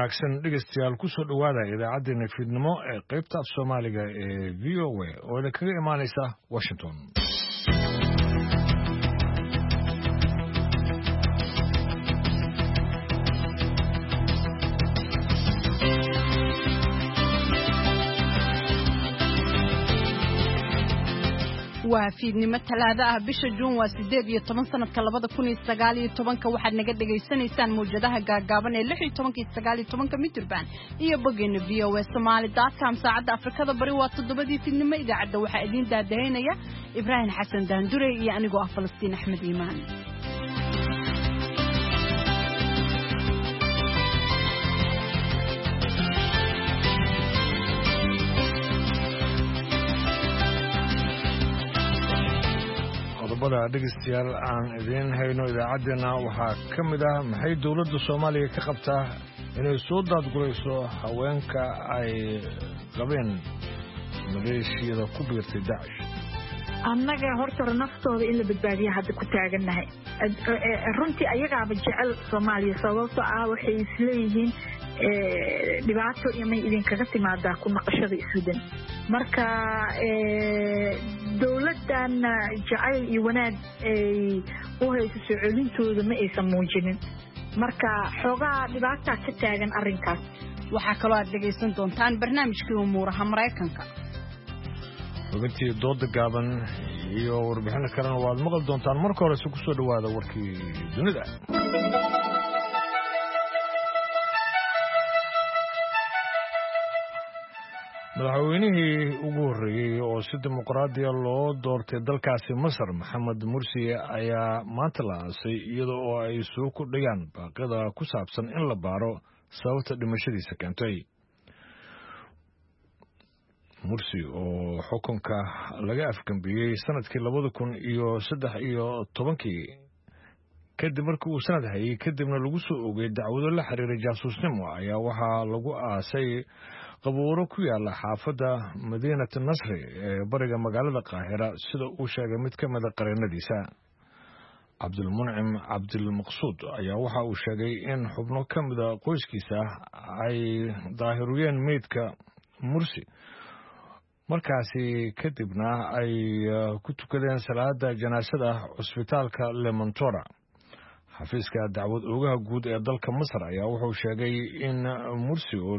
wanaagsan dhegeystayaal ku soo dhawaada idaacaddeenna fiidnimo ee qaybta af Soomaaliga ee VOA oo idinkaga imaanaysa Washington. waa fiidnimo talaada ah bisha Juun waa 18 sanadka 2019 waxaad naga dhageysanaysaan mowjadaha gaagaaban ee 16-19 mitirban iyo bogeena voasomali.com saacada Afrikada bari waa 7 fiidnimo idaacada waxa idin daadaheynaya Ibrahim Xasan Daandure iyo anigoo ah Falastiin Axmed Iimaan. dhegeystayaal aan idin hayno idaacadeena waxaa ka mid ah maxay dawladda Soomaaliya ka qabtaa inay soo daadgurayso haweenka ay qabeen maleeshiyada ku biirtay Daesh. annaga horta naftooda in la badbaadiyo hadda ku taaganahay runtii ayagaaba jecel Soomaaliya sababtoo ah waxay isleeyihiin dhibaato inay idinkaga timaadaa ku naqashada Suudaan marka dawladdan jacayl iyo wanaag ay u hayso soo celintooda ma aysan muujinin marka xogaa dhibaato ka taagan arrinkaas. waxaa kaloo aad dhegeysan doontaan barnaamijkii umuuraha Mareykanka, xubintii dooda gaaban iyo warbixin kalena waad maqli doontaan. marka hore ku soo dhawaada warkii dunida. madaxweynihii ugu horreeyay oo si dimuqraadiya loo doortay dalkaasi Masar Maxamed Mursi ayaa maanta la aasay iyada oo ay soo kordhayaan baaqyada ku saabsan in la baaro sababta dhimashadiisa keentay. Mursi oo xukunka laga afgambiyey sanadkii 2013 kadib markii uu sanad hayay kadibna lagu soo oogay dacwado la xiriiray jaasuusnimo ayaa waxaa lagu aasay qabuuro ku yaala xaafadda Madiinat Nasri ee bariga magaalada Qaahira sida uu sheegay mid ka mid ah qareenadiisa. Cabdulmuncim Cabdulmaqsuud ayaa waxa uu sheegay in xubno ka mid ah qoyskiisa ay daahiriyeen meydka Mursi markaasi kadibna ay ku tukadeen salaada janaasada cusbitaalka Lemontora. xafiiska dacwad oogaha guud ee dalka Masar ayaa wuxuu sheegay in Mursi oo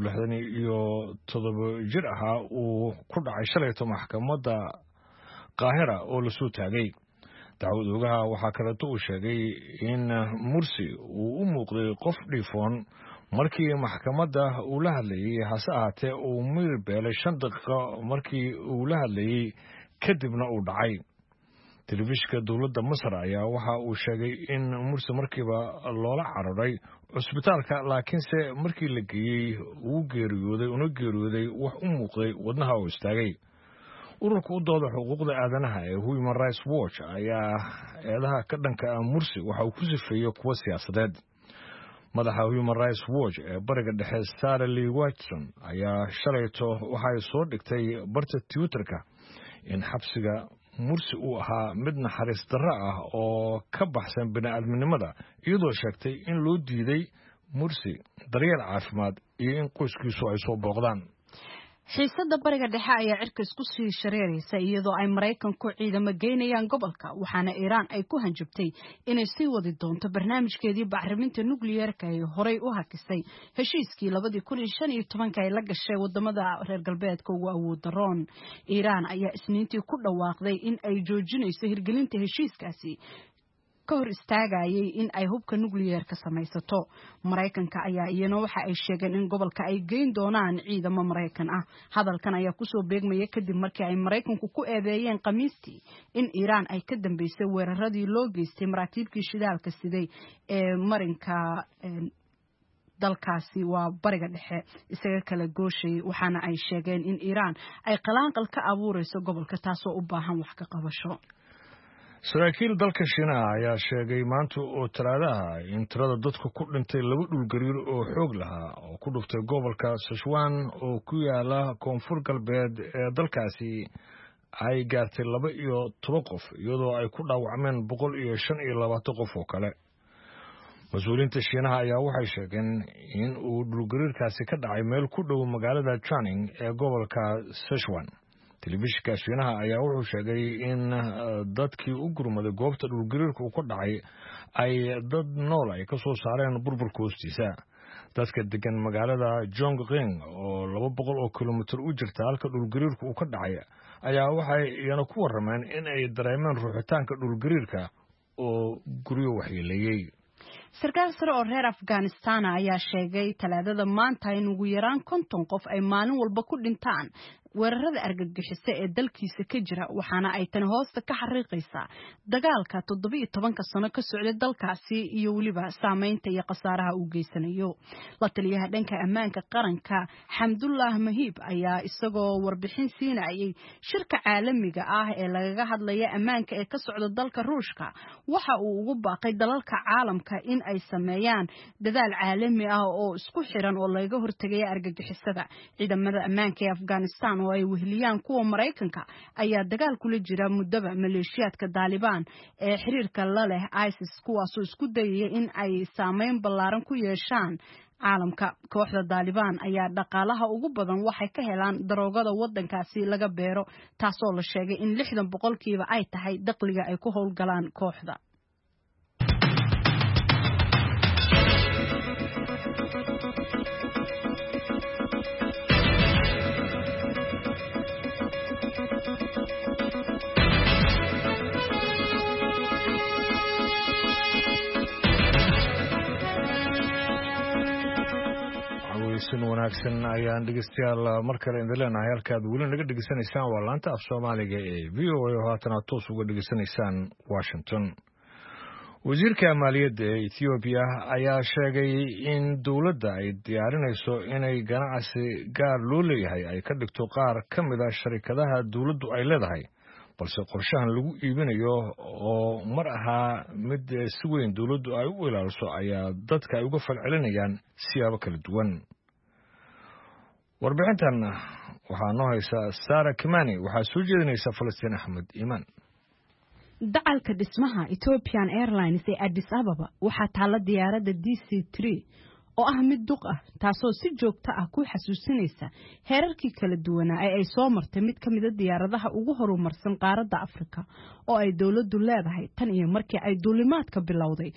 67 jir ahaa uu ku dhacay shalayto maxkamadda Qaahira oo la soo taagay. dacwad oogaha waxaa kale oo uu sheegay in Mursi uu u muuqday qof dhiifoon markii maxkamadda uu la hadlayay hase ahaatee uu mir beelay 5 daqiiqo markii uu la hadlayay kadibna uu dhacay. telefishinka dawladda Masar ayaa waxa uu sheegay in Mursi markiiba loola cararay cusbitaalka laakiinse markii la geeyay uu geeriyooday wax u muuqday wadnaha oo istaagay. ururka u dooda xuquuqda aadanaha ee Human Rights Watch ayaa eedaha ka dhanka ah Mursi waxa uu ku sifeeyay kuwa siyaasadeed. madaxa Human Rights Watch ee bariga dhexe Sarah Lee Watson ayaa shalayto waxay soo dhigtay barta Twitterka in xabsiga Mursi uu ahaa mid naxariis darro ah oo ka baxsan bini'aadminimada iyadoo sheegtay in loo diiday Mursi daryeel caafimaad iyo in qoyskiisu ay soo booqdaan. xiisada bariga dhexe ayaa cirkaas ku sii shareeraysa iyadoo ay Mareykanku ciidamo geynayaan gobolka waxaana Iiraan ay ku hanjabtay inay sii wadi doonto barnaamijkeedii bacriminta nukliyeerka ee horey u hakisay heshiiskii 2015 ay la gashay wadamada reer galbeedka ugu awood daroon. Iiraan ayaa isniintii ku dhawaaqday in ay joojinayso hirgelinta heshiiskaasi ka hor istaagayay in ay hubka nukliyeerka samaysato. Mareykanka ayaa iyana waxa ay sheegeen in gobolka ay geyn doonaan ciidamo Mareykan ah. hadalkan ayaa ku soo beegmaya kadib markii ay Mareykanku ku eedeeyeen Khamiistii in Iiraan ay ka dambeysay weeraradii loo geystay maraakiibkii shidaalka siday ee marinka dalkaasi waa bariga dhexe isaga kala gooshay waxaana ay sheegeen in Iiraan ay qalaanqal ka abuurayso gobolka taasoo u baahan wax ka qabasho. saraakiil dalka Shiinaha ayaa sheegay maanta oo Talaadaha in tirada dadka ku dhintay 2 dhulgariir oo xoog lahaa oo ku dhuftay gobolka Sichuan oo ku yaala koonfur galbeed ee dalkaasi ay gaartay 12 qof iyadoo ay ku dhaawacmeen 125 qof oo kale. mas-uuliyiinta shiinaha ayaa waxay sheegeen in uu dhulgariirkaasi ka dhacay meel ku dhow magaalada Channing ee gobolka Sichuan. telefishinka shiinaha ayaa wuxuu sheegay in dadkii u gurmaday goobta dhulgariirka uu ka dhacay ay dad nool ay ka soo saareen burburka hoostiisa. dadka degan magaalada Zhongqing oo 200 kilomitir u jirta halka dhulgariirku uu ka dhacay ayaa waxay iyana ku warrameen in ay dareemeen ruuxitaanka dhulgariirka oo guryo waxyeeleeyay. sarkaal sare oo reer Afghanistan ayaa sheegay talaadada maanta in ugu yaraan 50 qof ay maalin walba ku dhintaan weerarada argagixisay ee dalkiisa ka jira, waxaana ay tan hoosta ka xariiqaysaa dagaalka 17 sano ka socday dalkaasi iyo waliba saameynta iyo khasaaraha uu geysanayo. la taliyaha dhanka ammaanka qaranka Xamdullah Mahib ayaa isagoo warbixin siinayay shirka caalamiga ah ee lagaga hadlaya ammaanka ee ka socda dalka Ruushka, waxa uu ugu baaqay dalalka caalamka in ay sameeyaan dadaal caalami ah oo isku xiran oo laga hortagayo argagixisada. ciidamada ammaanka ee Afghanistan oo ay wehliyaan kuwa Mareykanka ayaa dagaal kula jira muddaba maleeshiyaadka Taliban ee xiriirka la leh ISIS, kuwaasoo isku dayaya in ay saameyn ballaaran ku yeeshaan caalamka. kooxda Taliban ayaa dhaqaalaha ugu badan waxay ka helaan daroogada wadankaasi laga beero, taasoo la sheegay in 60% ay tahay dakhliga ay ku howlgalaan kooxda. sin wanaagsan ayaan dhegeystayaal mar kale idin leenahay. halkaad weli naga dhegeysanaysaan waa laanta af Soomaaliga ee VOA oo haatan toos uga dhegeysanaysaan Washington. wasiirka maaliyadda ee Ethiopia ayaa sheegay in dawladda ay diyaarinayso inay ganacsi gaar loo leeyahay ay ka dhigto qaar ka mid ah sharikadaha dawladdu ay leedahay, balse qorshahan lagu iibinayo oo mar ahaa mid si weyn dawladdu ay u ilaaliso ayaa dadka ay uga falcelinayaan siyaabo kala duwan. warbixintan waxaa noo haysa Sara Kimani, waxaa soo jeedinaysa Falastiin Axmed Iimaan. dacalka dhismaha Ethiopian Airlines ee Addis Ababa waxaa taala diyaaradda DC-3 oo ah mid duq ah, taasoo si joogto ah ku xasuusinaysa heerarkii kala duwanaa ee ay soo martay mid ka mid ah diyaaradaha ugu horumarsan qaaradda Afrika oo ay dawladdu leedahay tan iyo markii ay duulimaadka bilowday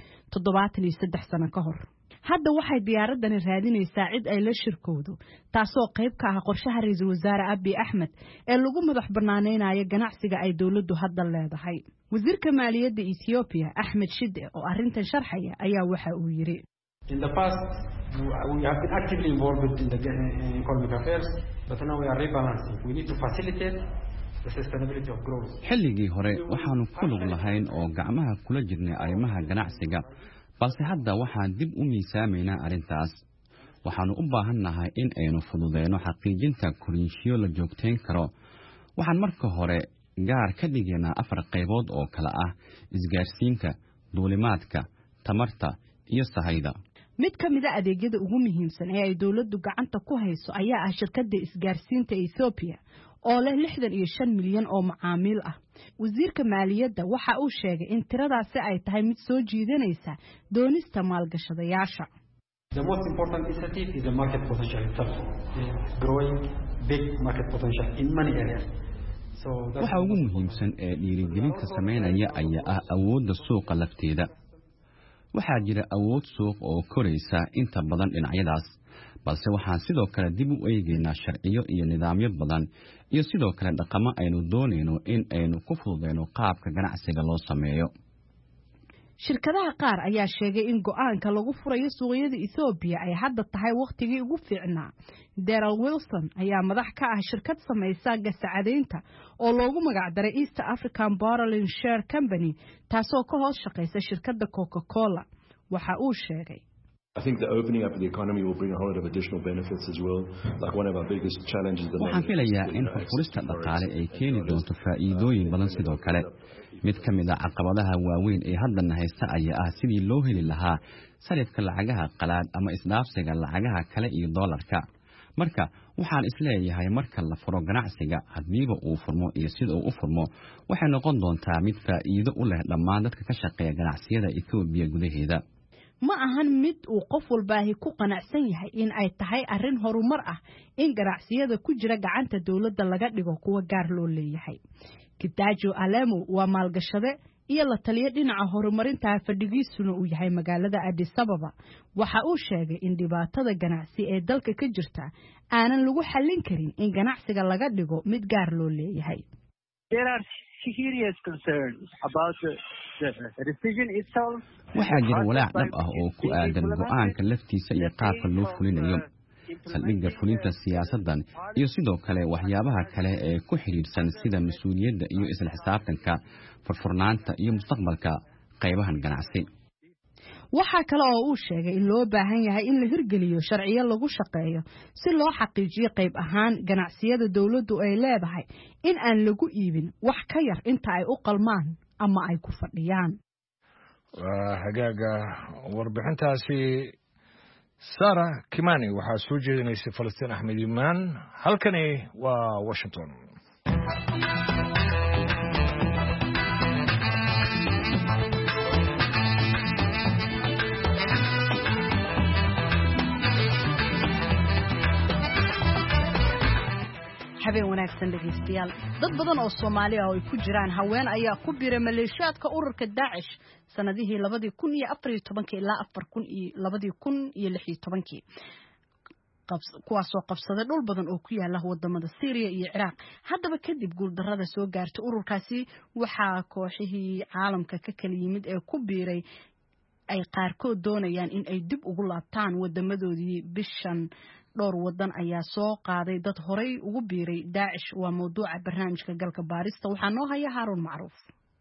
73 sano ka hor. hadda waxay diyaaradani raadinaysaa cid ay la shirkowdo, taasoo qayb ka ah qorshaha ra'iisul wasaare Abiy Ahmed ee lagu madax banaaneeyo ganacsiga ay dawladdu hadda leedahay. wasiirka maaliyadda Ethiopia Ahmed Shide oo arrintan sharxaya ayaa waxa uu yiri: In the past, we have been actively involved in the economic affairs, but now we are rebalancing. We need to facilitate the sustainability of growth. xilligii hore waxaanu ku lug lahayn oo gacmaha kula jirnay arrimaha ganacsiga, balse hadda waxaan dib u miisaamaynaa arrintaas. waxaanu u baahannahay in aynu fududeyno xaqiijinta korinshiyo la joogteyn karo. waxaan marka hore gaar ka dhigaynaa 4 qaybood oo kala ah isgaarsiinta, duulimaadka, tamarta iyo sahayda. mid ka mid ah adeegyada ugu muhiimsan ee ay dawladdu gacanta ku hayso ayaa ah shirkadda isgaarsiinta Ethiopia oo leh 65 milyan oo macaamiil ah. wasiirka maaliyadda waxa uu sheegay in tiradaasi ay tahay mid soo jiidanaysa doonista maalgashadayaasha. The most important initiative is the market potential itself. Growing big market potential in many areas. waxa ugu muhiimsan ee dhiirigelinta sameynaya ayaa ah awoodda suuqa lafteeda. waxaa jira awood suuq oo koraysa inta badan dhinacyadaas, balse waxaan sidoo kale dib u eegaynaa sharciyo iyo nidaamyo badan iyo sidoo kale dhaqamo aynu doonayno in aynu ku fududeyno qaabka ganacsiga loo sameeyo. shirkadaha qaar ayaa sheegay in go'aanka lagu furayo suuqyada Ethiopia ay hadda tahay waqtigii ugu fiicnaa. Daryl Wilson ayaa madax ka ah shirkad samaysa gasacadeynta oo loogu magac daray East African Bottling Share Company, taasoo ka hoos shaqeysa shirkadda Coca-Cola. waxa uu sheegay: I think the opening up of the economy will bring a whole lot of additional benefits as well. Like one of our biggest challenges at the moment. waxaan filayaa in furfurista dhaqaale ay keeni doonto faa'iidooyin badan sidoo kale. mid ka mid ah caqabadaha waaweyn ee hadda haysta ayaa ah sidii loo heli lahaa sarifka lacagaha qalaad ama isdhaafsiga lacagaha kale iyo dollarka. marka waxaan isleeyahay marka la furo ganacsiga, hadiiba uu furmo iyo sida uu u furmo, waxay noqon doontaa mid faa'iido u leh dhammaan dadka ka shaqeeya ganacsiyada Ethiopia gudaheeda. ma ahan mid uu qof walbaahi ku qanacsan yahay in ay tahay arrin horumar ah in ganacsiyada ku jira gacanta dawladda laga dhigo kuwa gaar loo leeyahay. Kitajo Alemu waa maalgashade iyo la taliye dhinaca horumarinta fadhigiisuna uu yahay magaalada Addis Ababa. Waxa uu sheegay in dhibaatada ganacsi ee dalka ka jirta aanan lagu xallin karin in ganacsiga laga dhigo mid gaar loo leeyahay. There are serious concerns about the decision itself. waxaa jira walaac dhab ah oo ku aadan go'aanka laftiisa iyo qaabka loo fulinayo saldhigga fulinta siyaasaddan iyo sidoo kale waxyaabaha kale ee ku xiriirsan sida mas'uuliyadda iyo isla xisaabtanka furfurnaanta iyo mustaqbalka qaybahan ganacsi. waxa kale oo uu sheegay in loo baahan yahay in la hirgeliyo sharciyo lagu shaqeeyo si loo xaqiijiyo qayb ahaan ganacsiyada dawladdu ay leedahay in aan lagu iibin wax ka yar inta ay u qalmaan ama ay ku fadhiyaan. hagaaga warbixintaasi Sara Kimani waxaa soo jeedinaysay Falastiin Axmed Imaan. halkani waa Washington. habeen wanaagsan dhageystayaal. dad badan oo Soomaali ah oo ay ku jiraan haween ayaa ku biiray maleeshiyaadka ururka Daesh sanadihii 2014 ilaa 2016 kuwaasoo qabsaday dhul badan oo ku yaala wadamada Syria iyo Iraq. haddaba kadib guuldarrada soo gaartay ururkaasi waxaa kooxihii caalamka ka kala yimid ee ku biiray ay qaarkood doonayaan in ay dib ugu laabtaan wadamadoodii bishan. dhowr wadan ayaa soo qaaday dad horay ugu biiray Daesh. waa mawduuca barnaamijka galka baarista waxaa noo haya Haroun Macruuf.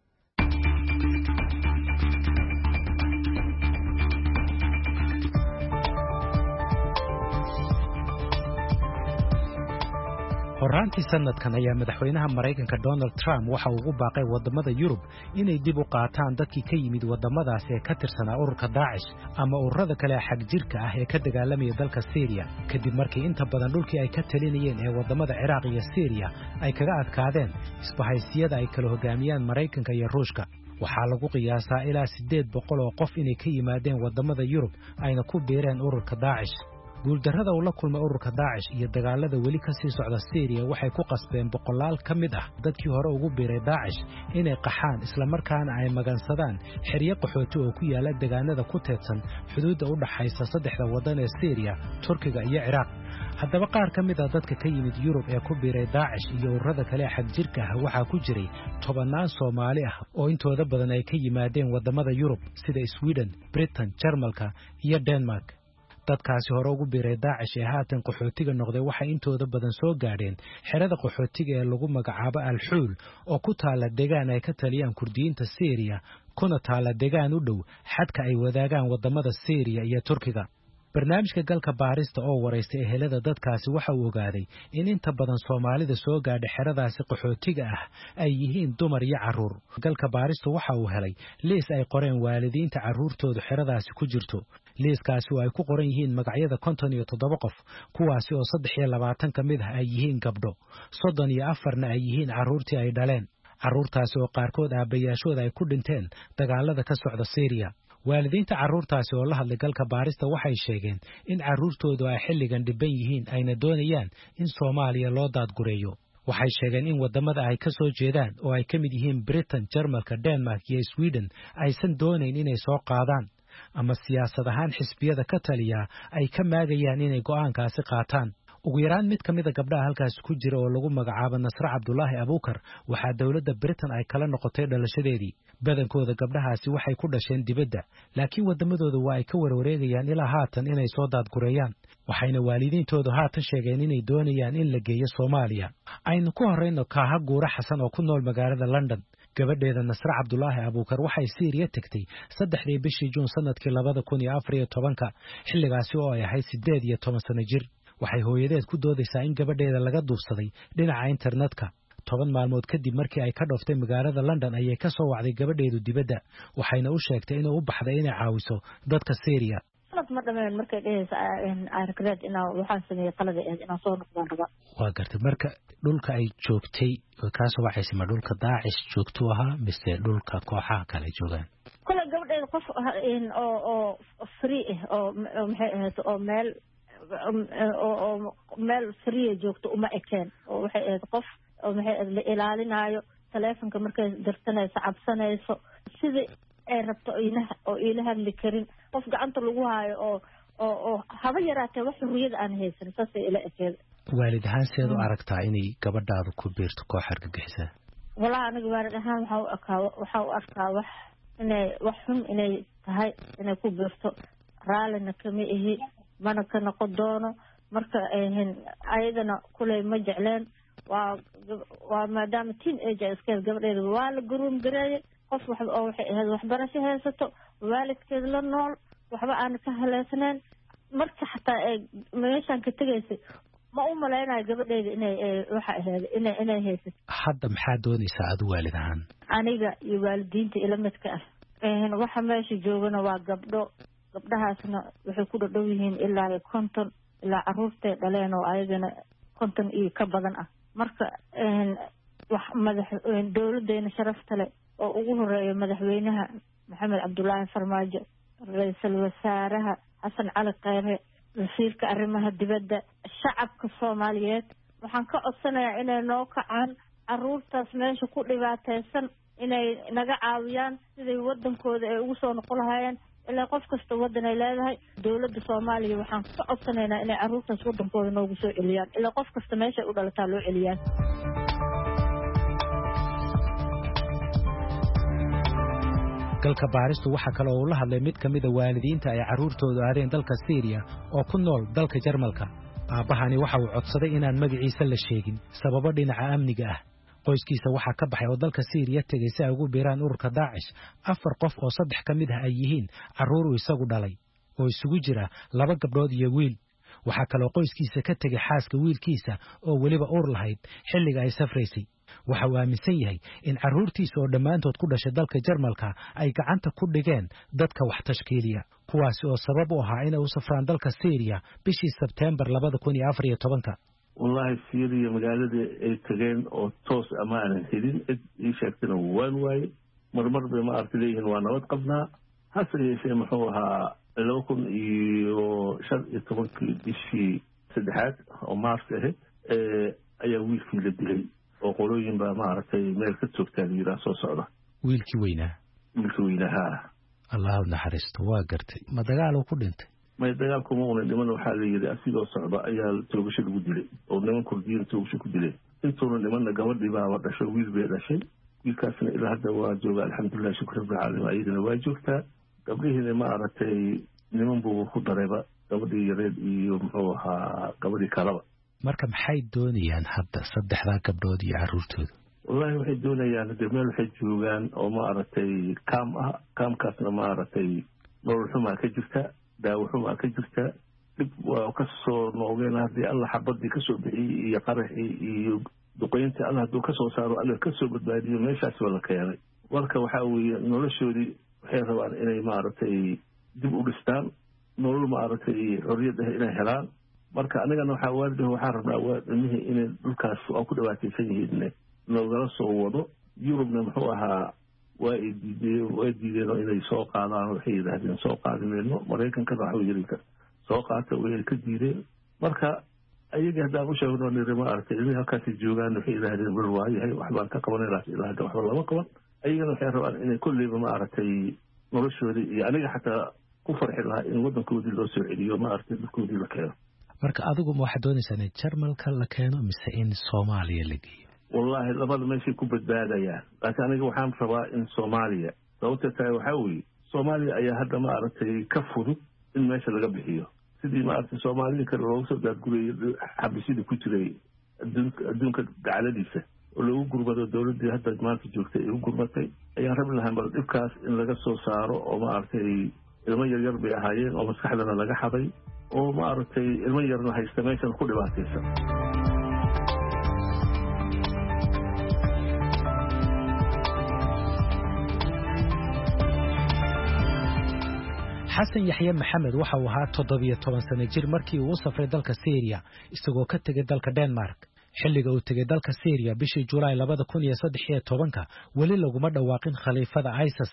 horaantii sanadkan ayaa madaxweynaha Mareykanka Donald Trump waxa uu ugu baaqay wadamada Yurub inay dib u qaataan dadkii ka yimid wadamadaas ee ka tirsanaa ururka Daesh ama ururada kale xag jirka ah ee ka dagaalamaya dalka Syria kadib markii inta badan dhulkii ay ka talinayeen ee wadamada Iraq iyo Syria ay kaga adkaadeen isbahaysiyada ay kala hogaamiyaan Mareykanka iyo Ruushka. waxaa lagu qiyaasaa ilaa 800 oo qof inay ka yimaadeen wadamada Yurub ayna ku biireen ururka Daesh. guuldarrada uu la kulmay ururka Daesh iyo dagaalada weli ka sii socda Syria waxay ku qasbeen boqolaal ka mid ah dadkii hore ugu biiray Daesh inay qaxaan isla markaana ay magansadaan xiriyo qaxooti oo ku yaala deegaanada ku teedsan xuduudda u dhaxaysa saddexda wadan ee Syria, Turkiga iyo Iraq. haddaba qaar ka mid ah dadka ka yimid Yurub ee ku biiray Daesh iyo ururada kale xag jirka ah waxaa ku jiray 10 Soomaali ah oo intooda badan ay ka yimaadeen wadamada Yurub sida Sweden, Britain, Jarmalka iyo Denmark. dadkaasi hore ugu biiray Daesh ee haatan qaxootiga noqday waxay intooda badan soo gaadheen xerada qaxootiga ee lagu magacaabo Al-Xuul oo ku taala deegaan ay ka taliyaan Kurdiyiinta Syria kuna taala deegaan u dhow xadka ay wadaagaan wadamada Syria iyo Turkiga. barnaamijka galka baarista oo wareystay ehelada dadkaasi waxa uu ogaaday in inta badan Soomaalida soo gaadhay xeradaasi qaxootiga ah ay yihiin dumar iyo caruur. galka baarista waxa uu helay liis ay qoreen waalidiinta caruurtoodu xeradaasi ku jirto. liiskaasi oo ay ku qoran yihiin magacyada 57 qof kuwaasi oo 23 ka mid ah ay yihiin gabdho 34na ay yihiin caruurtii ay dhaleen. caruurtaasi oo qaarkood aabayaashooda ay ku dhinteen dagaalada ka socda Syria. waalidiinta caruurtaasi oo la hadlay galka baarista waxay sheegeen in caruurtoodu ay xilligan dhiban yihiin ayna doonayaan in Soomaaliya loo daadgureeyo. waxay sheegeen in wadamada ay ka soo jeedaan oo ay ka mid yihiin Britain, Jarmalka, Denmark iyo Sweden aysan doonayn inay soo qaadaan ama siyaasad ahaan xisbiyada ka taliya ay ka maagayaan inay go'aankaasi qaataan. ugu yaraan mid ka mid ah gabdhaha halkaas ku jira oo lagu magacaabo Nasra Cabdullaahi Abuukar waxaa dawladda Britain ay kala noqotay dhalashadeedii. badankooda gabdhahaasi waxay ku dhasheen dibadda laakiin wadamadooda waa ay ka warwareegayaan ilaa haatan inay soo daadgureeyaan. waxayna waalidiintoodu haatan sheegeen inay doonayaan in la geeyo Soomaaliya. aynu ku horeyno Kaaha Guura Xasan oo ku nool magaalada London. gabadheeda Nasra Cabdullaahi Abuukar waxay Syria tagtay 3 bishii Juun sanadkii 2014 xilligaasi oo ay ahayd 18 sano jir. waxay hooyadeed ku doodaysaa in gabadheeda laga duufsaday dhinaca internetka. 10 maalmood kadib markii ay ka dhooftay magaalada London ayay ka soo wacday gabadheedu dibadda waxayna u sheegtay inay u baxday inay caawiso dadka Syria. ma dhameen markay dhahaysa inaa waxaan sameeyay qalad inaan soo noqdaan raba. waa gartay marka dhulka ay joogtay ka soo waxaysi ma dhulka Daesh joogto ahaa mise dhulka kooxaha kale joogaan. kala gabadheeda qof oo free oo maxay ahayd oo meel free joogto uma ekeen oo waxay ahayd qof oo maxay ahayd la ilaalinayo telefonka markay dirsanayso cabsanayso sidii ay rabto oo ila hadli karin qof gacanta lagu haayo oo haba yaraatee wax xurriyad aan haysan saasay ila ekeed waalid ahaan seed u aragtaa inay gabadhaadu ku biirto koox argagixisa walahi aniga waalid ahaan waxaa u arkaa wax xun inay tahay inay ku biirto raallina kama ihi mana ka noqon doono marka ayadana kuley ma jecleen waa maadaama teen age iskeed gabadheeda waa la guruum gareeyay qof oo waxay ahayd waxbarasho haysato waalidkeed la nool waxba aan ka haleysnayn marka xataa meeshaan ka tegaysay ma u malaynayo gabadheeda inay waxa ahayd inay haysato hadda maxaa doonaysaa adu waalid ahaan aniga iyo waalidiinta ila midka ah waxa meesha joogana waa gabdhahaasna waxay ku dhadhow yihiin ilaa 50 ilaa caruurtay dhaleen oo ayagana 50 iyo ka badan ah marka wax dowladeena sharafta leh oo ugu horeeya madaxweynaha maxamed cabdullaahi farmaajo ra'iisul wasaaraha xasan cali khayre wasiirka arrimaha dibadda shacabka Soomaaliyeed waxaan ka codsanayaa inay noo kacaan caruurtaas meesha ku dhibaataysan inay naga caawiyaan sidii wadankooda ay ugu soo noqon lahaayeen ilaa qof kasta wadan ay leedahay dowladda Soomaaliya waxaan ka codsanaynaa inay caruurtaas wadankooda noogu soo celiyaan ilaa qof kasta meesha u dhalataa loo celiyaan galka baaristu waxa kale oo uu la hadlay mid ka mid ah waalidiinta ay caruurtoodu aadeen dalka Syria oo ku nool dalka Jarmalka aabahani waxa uu codsaday inaan magaciisa la sheegin sababo dhinaca amniga ah qoyskiisa waxa ka baxay oo dalka Syria tagay si ay ugu biiraan ururka Daesh 4 qof oo 3 ka mid ah ay yihiin caruur uu isagu dhalay oo isugu jira 2 gabdhood iyo wiil waxa kale oo qoyskiisa ka tagay xaaska wiilkiisa oo waliba uur lahayd xilliga ay safraysay waxa uu aaminsan yahay in caruurtiisa oo dhammaantood ku dhashay dalka Jarmalka ay gacanta ku dhigeen dadka wax tashkiiliya kuwaas oo sabab u ahaa inay u safraan dalka Syria bishii September 2014 wallahi Syria magaalada ay tageen oo toos amaanan helin ii sheegtana waan waay marmar bay ma arkileen waa nabad qabnaa hasan yeeshay muxuu ahaa 2015 bishii 3 oo Maars ayaa wiilkii la dilay oo qolooyin baa ma aragtay meel ka joogtaan yira soo socda wiilkii weynaa Allah naxariisto waa gartay ma dagaal ku dhintay ma dagaalku ma una dhiman waxa la yiri asigoo socda ayaa toogasho lagu dilay oo niman kurdiyiin toogasho ku dilay intoona nimanna gabadhii baa dhashay wiil bay dhashay wiilkaasna ilaa hadda waa jooga alxamdulillah shukran bil caalamiin ayadana waa joogtaa gabdhihiina ma aragtay niman buu ku darayba gabadhii yareed iyo muxuu ahaa gabadhii kalaba marka maxay doonayaan hadda 3 gabdhood iyo caruurtooda wallahi waxay doonayaan meel waxay joogaan oo ma aragtay kaamkaasna ma aragtay nolol xumaa ka jirta daawo xumaa ka jirta dib waa ka soo noogeen haddii Allah xabadii ka soo bixiyay iyo qaraxii iyo duqeyntii Allah hadduu ka soo saaro Allah ka soo badbaadiyo meeshaas wala keenay marka waxa weeye noloshoodii waxay rabaan inay ma aragtay dib u dhistaan nolol ma aragtay xorriyad inay helaan marka anigana waxaan rabnaa ilmihii inay dhulkaas oo ku dhawaataysan yihiin noogala soo wado Yurubna muxuu ahaa waa diideen inay soo qaadaan waxay yiraahdeen soo qaadinayno Mareykankana waxa uu yiri soo qaata way ka diideen marka ayaga haddaan u sheegno nirima aragtay inay halkaas joogaan waxay yiraahdeen war waayahay waxbaan ka qabanayna ilaa hadda waxba lama qaban ayagana waxay rabaan inay kulliba ma aragtay noloshooda iyo aniga xataa ku farxi lahaa in wadankoodii loo soo celiyo ma aragtay dadkoodii la keeno marka adigu ma waxaad doonaysaa in Jarmalka la keeno mise in Soomaaliya la geeyo wallahi labada meeshay ku badbaadayaan laakiin aniga waxaan rabaa in Soomaaliya sababta tahay waxa weeye Soomaaliya ayaa hadda ma aragtay ka fudud in meesha laga bixiyo sidii ma aragtay Soomaaliya kale loogu soo daadguriyay xabisida ku jiray adduunka gacaladiisa oo lagu gurmado dawladda hadda maanta joogtay ay u gurmatay ayaan rabi lahaa bal dhibkaas in laga soo saaro oo ma aragtay ilmo yar bay ahaayeen oo maskaxdana laga xaday oo ma aragtay ilmo yarna haysta meeshan ku dhibaataysan xasan yaxye maxamed waxa uu ahaa 17 sano jir markii uu u safray dalka Syria isagoo ka tagay dalka Denmark xilliga uu tagay dalka Syria bishii July 2013 wali laguma dhawaaqin khaliifada ISIS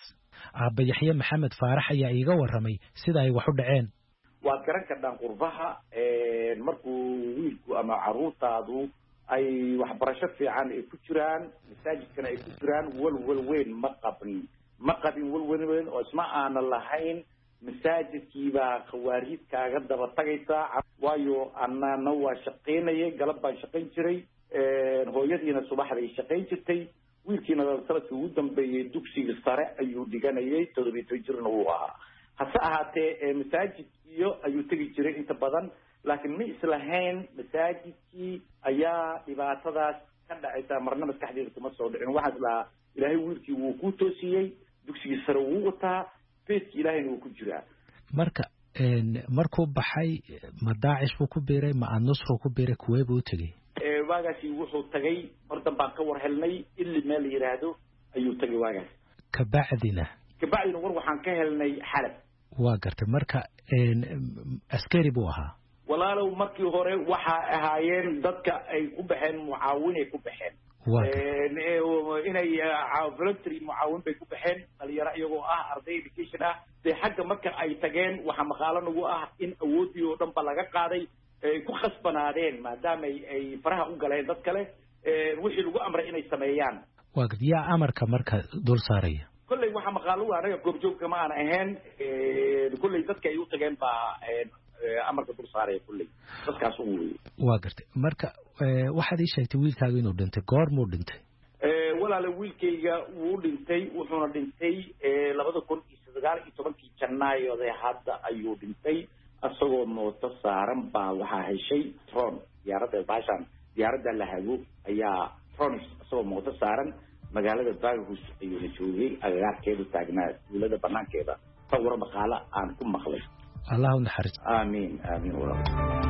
aabba yaxye maxamed faarax ayaa iiga warramay sida ay wax u dhaceen. waad garan kardhaan qurbaha markuu wiilku ama carruurtaadu ay waxbarasho fiican ay ku jiraan masaajidkana ay ku jiraan walwal weyn ma qabin walwal weyn oo isma aanan lahayn masaajidkiibaa khawaariid kaaga daba tagaysaa waayo annana waa shaqaynayay galab baan shaqayn jiray hooyadiina subaxday shaqayn jirtay wiilkiina sanadkii ugu dambeeyey dugsiga sare ayuu dhiganayay 17 jirna wuu ahaa hase ahaatee masaajid iyo ayuu tegi jiray inta badan laakiin ma islahayn masaajidkii ayaa dhibaatadaas ka dhacaysa marna maskaxdeeda kuma soo dhicin waxaas lahaa ilaahay wiilkii wuu ku toosiyey dugsigii sare wuu wataa beedkii ilaahayna wuu ku jiraa markuu baxay ma daacish buu ku biiray ma annusru ku biiray kuwee buu u tegey waagaasi wuxuu tagay hordan baan ka war helnay illi meel la yidhaahdo ayuu tagay waagaas kabacdina war waxaan ka helnay xalab waa gartay marka askari buu ahaa walaalow markii hore waxa ahaayeen dadka ay ku baxeen mucaawin ay ku baxeen inay voluntary mucaawin bay ku baxeen dhalinyaro iyagoo ah arday education ah dee xagga marka ay tageen waxaa maqaalo nagu ah in awoodii oo dhan ba laga qaaday ay ku khasbanaadeen maadaama ay faraha u galeen dad kale wixii lagu amray inay sameeyaan waa gartay yaa amarka marka dul saaraya kolley waxaa maqaalo anaga goobjoogka ma aan ahayn kolley dadka ay u tageen baa amarka dul saaraya kolley dadkaas ugu weeyey waa gartay marka waxaad ii sheegtay wiilkaaga inuu dhintay goormuu dhintay walaale wiilkayga wuu dhintay wuxuuna dhintay 2019 Janaayoode hadda ayuu dhintay asagoo mooto saaran baa waxaa heshay tron diyaaradda la hago ayaa tronis asagoo mooto saaran magaalada Baghus ayuuna joogay agagaarkeedu taagnaa duulada banaankeeda sawir maqaala aan ku maqlay Allahu naxariis amiin walaal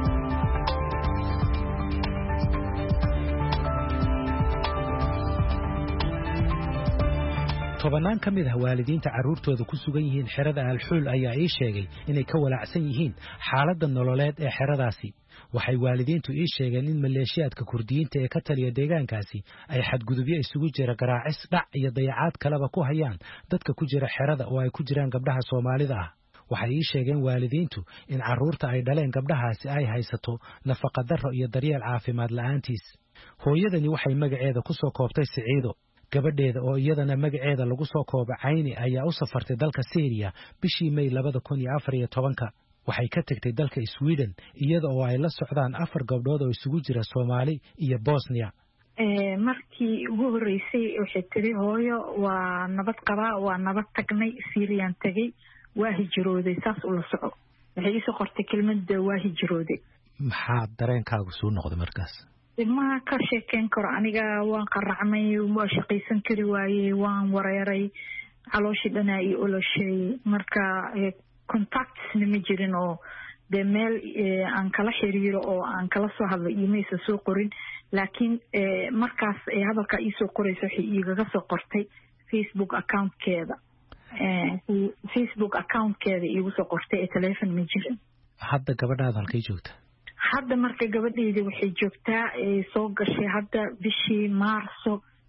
tobanaan ka mid ah waalidiinta carruurtooda ku sugan yihiin xerada Alxuul ayaa ii sheegay inay ka walaacsan yihiin xaaladda nololeed ee xeradaasi waxay waalidiintu ii sheegeen in maleeshiyaadka kurdiyiinta ee ka taliya deegaankaasi ay xadgudubyo isugu jira garaacis dhac iyo dayacaad kaleba ku hayaan dadka ku jira xerada oo ay ku jiraan gabdhaha Soomaalida ah waxay ii sheegeen waalidiintu in carruurta ay dhaleen gabdhahaasi ay haysato nafaqa darro iyo daryeel caafimaad la'aantiis hooyadani waxay magaceeda ku soo koobtay Siciido gabadheeda oo iyadana magaceeda lagu soo koobay Cayni ayaa u safartay dalka Syria bishii May 2014 waxay ka tagtay dalka Sweden iyada oo ay la socdaan 4 gabdhood oo isugu jira Soomaali iyo Bosnia markii ugu horeysay waxay tiri hooyo waa nabad qabaa waa nabad tagnay Syrian tagay waa hijrooday saas u la soco waxay isoo qortay kelmadda waa hijrooday maxaa dareenkaagu soo noqday markaas ma ka sheekeen karo aniga waan qaracmay waa shaqaysan kari waayay waan wareeray calooshii dhanaa iyo oloshay marka contacts ma jirin oo de meel aan kala xiriiro oo aan kala soo hadlo email soo qorin laakiin markaas hadalka ii soo qorayso waxay iigaga soo qortay Facebook account-keeda iigu soo qortay ee telephone ma jirin hadda gabadhaada halkay joogtaa hadda marka gabadheeda waxay joogtaa soo gashay hadda bishii Maarso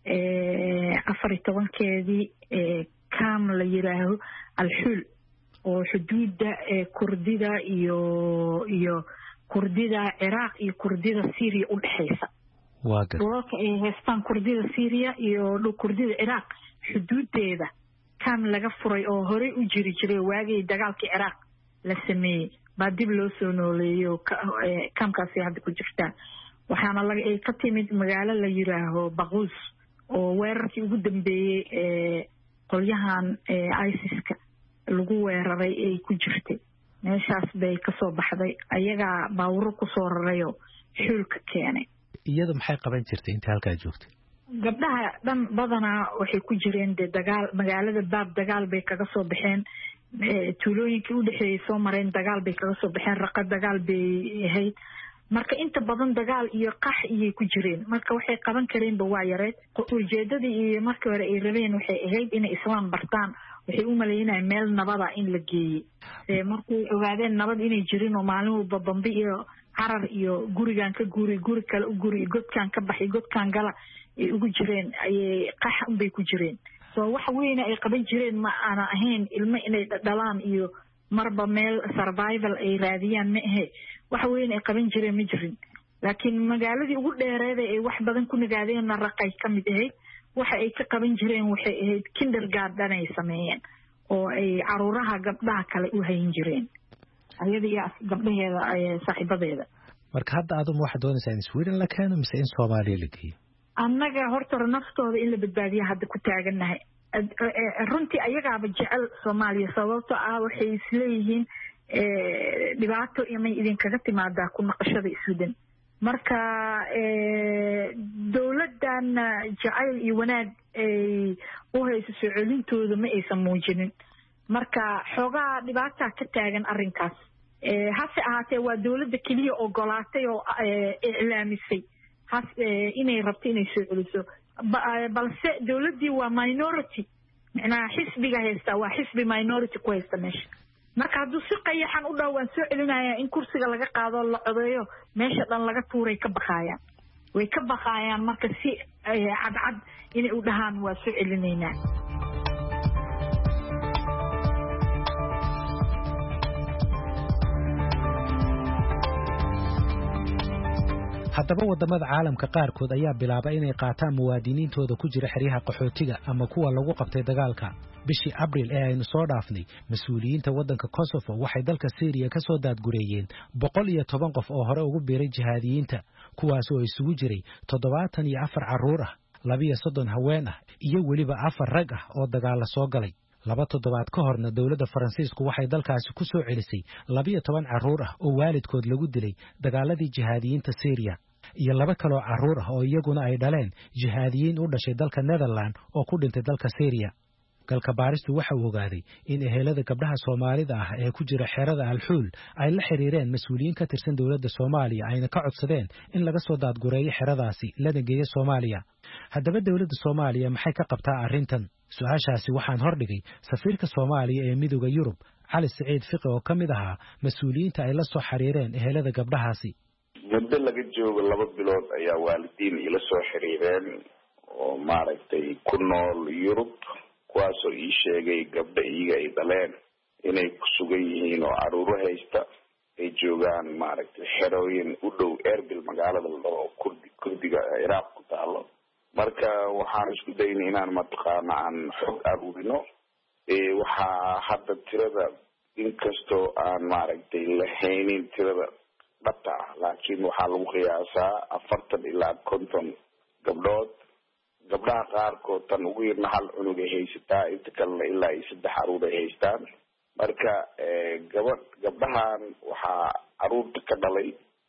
14keedii kaam la yiraahdo Alxuul oo xuduudda Kurdida iyo Kurdida Iraq iyo Kurdida Syria u dhaxaysa gobolka ay haystaan Kurdida Syria iyo Kurdida Iraq xuduudeeda kaam laga furay oo hore u jiri jiray waagii dagaalkii Iraq la sameeyay baa dib loo soo nooleeyo kaamkaasi hadda ku jirta waxaana ka timid magaalo la yiraahdo Baghus oo weerarkii ugu dambeeyay qolyahan ISIS-ka lagu weeraray ay ku jirtay meeshaas bay ka soo baxday ayaga baawro ku soo rarayo xulka keenay iyadu maxay qaban jirtay inta halka joogtay gabdhaha dhan badanaa waxay ku jireen dagaal magaalada baab dagaal bay kaga soo baxeen tuulooyinkii u dhaxeeyay soo mareen dagaal bay kaga soo baxeen raqa dagaal bay ahayd marka inta badan dagaal iyo qax iyo ku jireen marka waxay qaban kareen ba waa yareed ujeedadii iyo markii hore ay rabeen waxay ahayd inay islaam bartaan waxay u maleeyeen meel nabada in la geeyay markii ogaadeen nabad inay jirin oo maalin walba dambe iyo carar iyo gurigan ka guri kale u guri godkan ka baxay godkan gala ay ugu jireen ay qax bay ku jireen soo wax weyn ay qaban jireen ma aan ahayn ilmo inay dhalaan iyo marba meel survival ay raadiyaan ma ahe wax weyn ay qaban jireen ma jirin laakiin magaaladii ugu dheereed ay wax badan ku nagaadeen raqay kamid ahayd waxa ay ka qaban jireen waxay ahayd kindergarten ay sameeyeen oo ay caruuraha gabdhaha kale u hayn jireen ayada iyo gabdhaheeda ay saaxiibadeeda marka hadda aad waxa doonaysaa in Sweden la keeno mise in Soomaaliya la geeyo annaga horta naftooda in la badbaadiyo hadda ku taaganahay runtii ayagaaba jecel Soomaaliya sababtoo ah waxay isleeyihiin dhibaato inay idinkaga timaadaa ku naqashada Sweden marka dawladdan jacayl iyo wanaag ay u hayso soo celintooda ma aysan muujinin marka xoogaa dhibaataa ka taagan arrinkaas hase ahaatee waa dawladda keliya ogolaatay oo iclaamisay inay rabto inay soo celiso balse dawladdii waa minority macnaha xisbiga haysta waa xisbi minority ku haysta meesha marka hadduu si qayaxan u dhaw waan soo celinayaa in kursiga laga qaado la codeeyo meesha dhan laga tuuray ka baqaayaan way ka baqaayaan marka si cadcad inay u dhahaan waa soo celinaynaa haddaba wadamada caalamka qaarkood ayaa bilaabay inay qaataan muwaadiniintooda ku jira xeryaha qaxootiga ama kuwa lagu qabtay dagaalka bishii Abriil ee aynu soo dhaafnay mas'uuliyiinta wadanka Kosovo waxay dalka Syria ka soo daadgureeyeen 110 qof oo hore ugu biiray jihaadiyiinta kuwaas oo isugu jiray 74 carruur ah 32 haween ah iyo weliba 4 rag ah oo dagaal la soo galay 2 toddobaad ka horna dawladda Faransiisku waxay dalkaasi ku soo celisay 12 carruur ah oo waalidkood lagu dilay dagaaladii jihaadiyiinta Syria iyo 2 kale oo carruur ah oo iyaguna ay dhaleen jihaadiyiin u dhashay dalka Netherlands oo ku dhintay dalka Syria galka baaristu waxa uu ogaaday in ehelada gabdhaha Soomaalida ah ee ku jira xerada Al-Xuul ay la xiriireen mas'uuliyiin ka tirsan dawladda Soomaaliya ayna ka codsadeen in laga soo daadgureeyo xeradaasi lana geeyo Soomaaliya haddaba dawladda Soomaaliya maxay ka qabtaa arrintan su'aashaasi waxaan hordhigay safiirka Soomaaliya ee midowga Yurub Cali Saciid Fiqi oo kamid ahaa mas'uuliyiinta ay la soo xiriireen ehelada gabdhahaasi muddo laga joogo 2 bilood ayaa waalidiin ila soo xiriireen oo maaragtay ku nool Yurub kuwaasoo ii sheegay gabdha iyaga ay dhaleen inay ku sugan yihiin oo caruuro haysta ay joogaan maaragtay xerooyin u dhow Erbil magaalada oo kurdiga Iraq ku taalo marka waxaan isku daynay inaan mataqaana aan xog aruurino waxaa hadda tirada inkastoo aan maaragtay lahaynin tirada dhabta ah laakiin waxaa lagu qiyaasaa 40 ilaa 50 gabdhood gabdhaha qaarkood tan ugu yarna 1 cunug ay haysataa inta kalena ilaa 3 caruur ay haystaan marka gabdhahan waxaa caruurta ka dhalay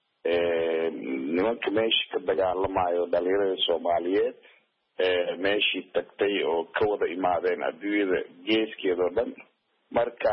nimanka meesha ka dagaalamayo dhalinyarada Soomaaliyeed meeshii tagtay oo ka wada imaadeen adduunyada geeskeeda oo dhan marka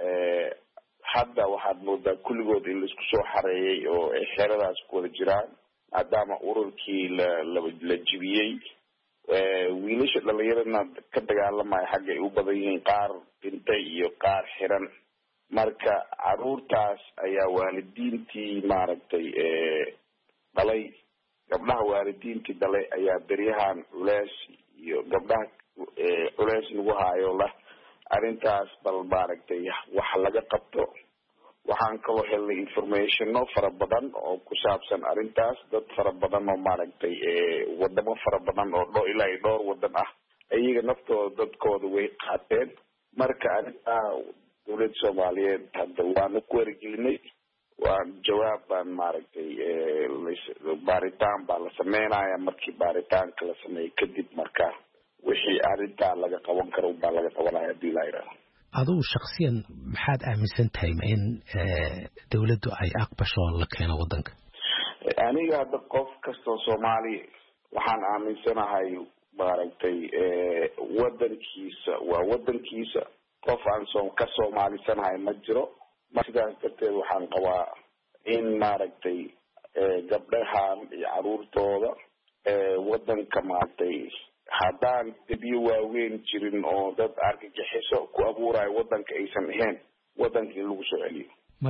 hadda waxaad moodaa kulligood in la isku soo xareeyay oo ay xeradaas ku wada jiraan maadaama ururkii la jibiyey wiilasha dhalinyarana ka dagaalamaya xagga ay u badan yihiin qaar dhintay iyo qaar xiran marka caruurtaas ayaa waalidiintii maaragtay dhalay gabdhaha waalidiintii dhalay ayaa beryahan culeys iyo gabdhaha culeys lagu haayo lah arrintaas bal maaragtay wax laga qabto waxaan kaloo helnay informationo fara badan oo ku saabsan arrintaas dad fara badan oo maaragtay wadamo fara badan oo ilaa dhowr wadan ah iyaga naftooda dadkooda way qaateen marka arrintaa dawladda Soomaaliyeed hadda waanu ku wargelinay waan jawaab baan maaragtay baaritaan baa la sameynaya markii baaritaanka la sameeyo kadib marka wixii arrintaa laga qaban karo baa laga qabanaya hadii la yiraahdo adigu shakhsiyan maxaad aaminsan tahay in dawladdu ay aqbasho la keeno wadanka aniga hadda qof kastoo Soomaali waxaan aaminsanahay maaragtay wadankiisa waa wadankiisa qof aan ka Soomaalisanahay ma jiro sidaas darteed waxaan qabaa in maaragtay gabdhahan iyo caruurtooda wadanka maaragtay haddaan dabiyo waaweyn jirin oo dad argagixiso ku abuurayo wadanka aysan ahayn wadanka in lagu soo celiyo marka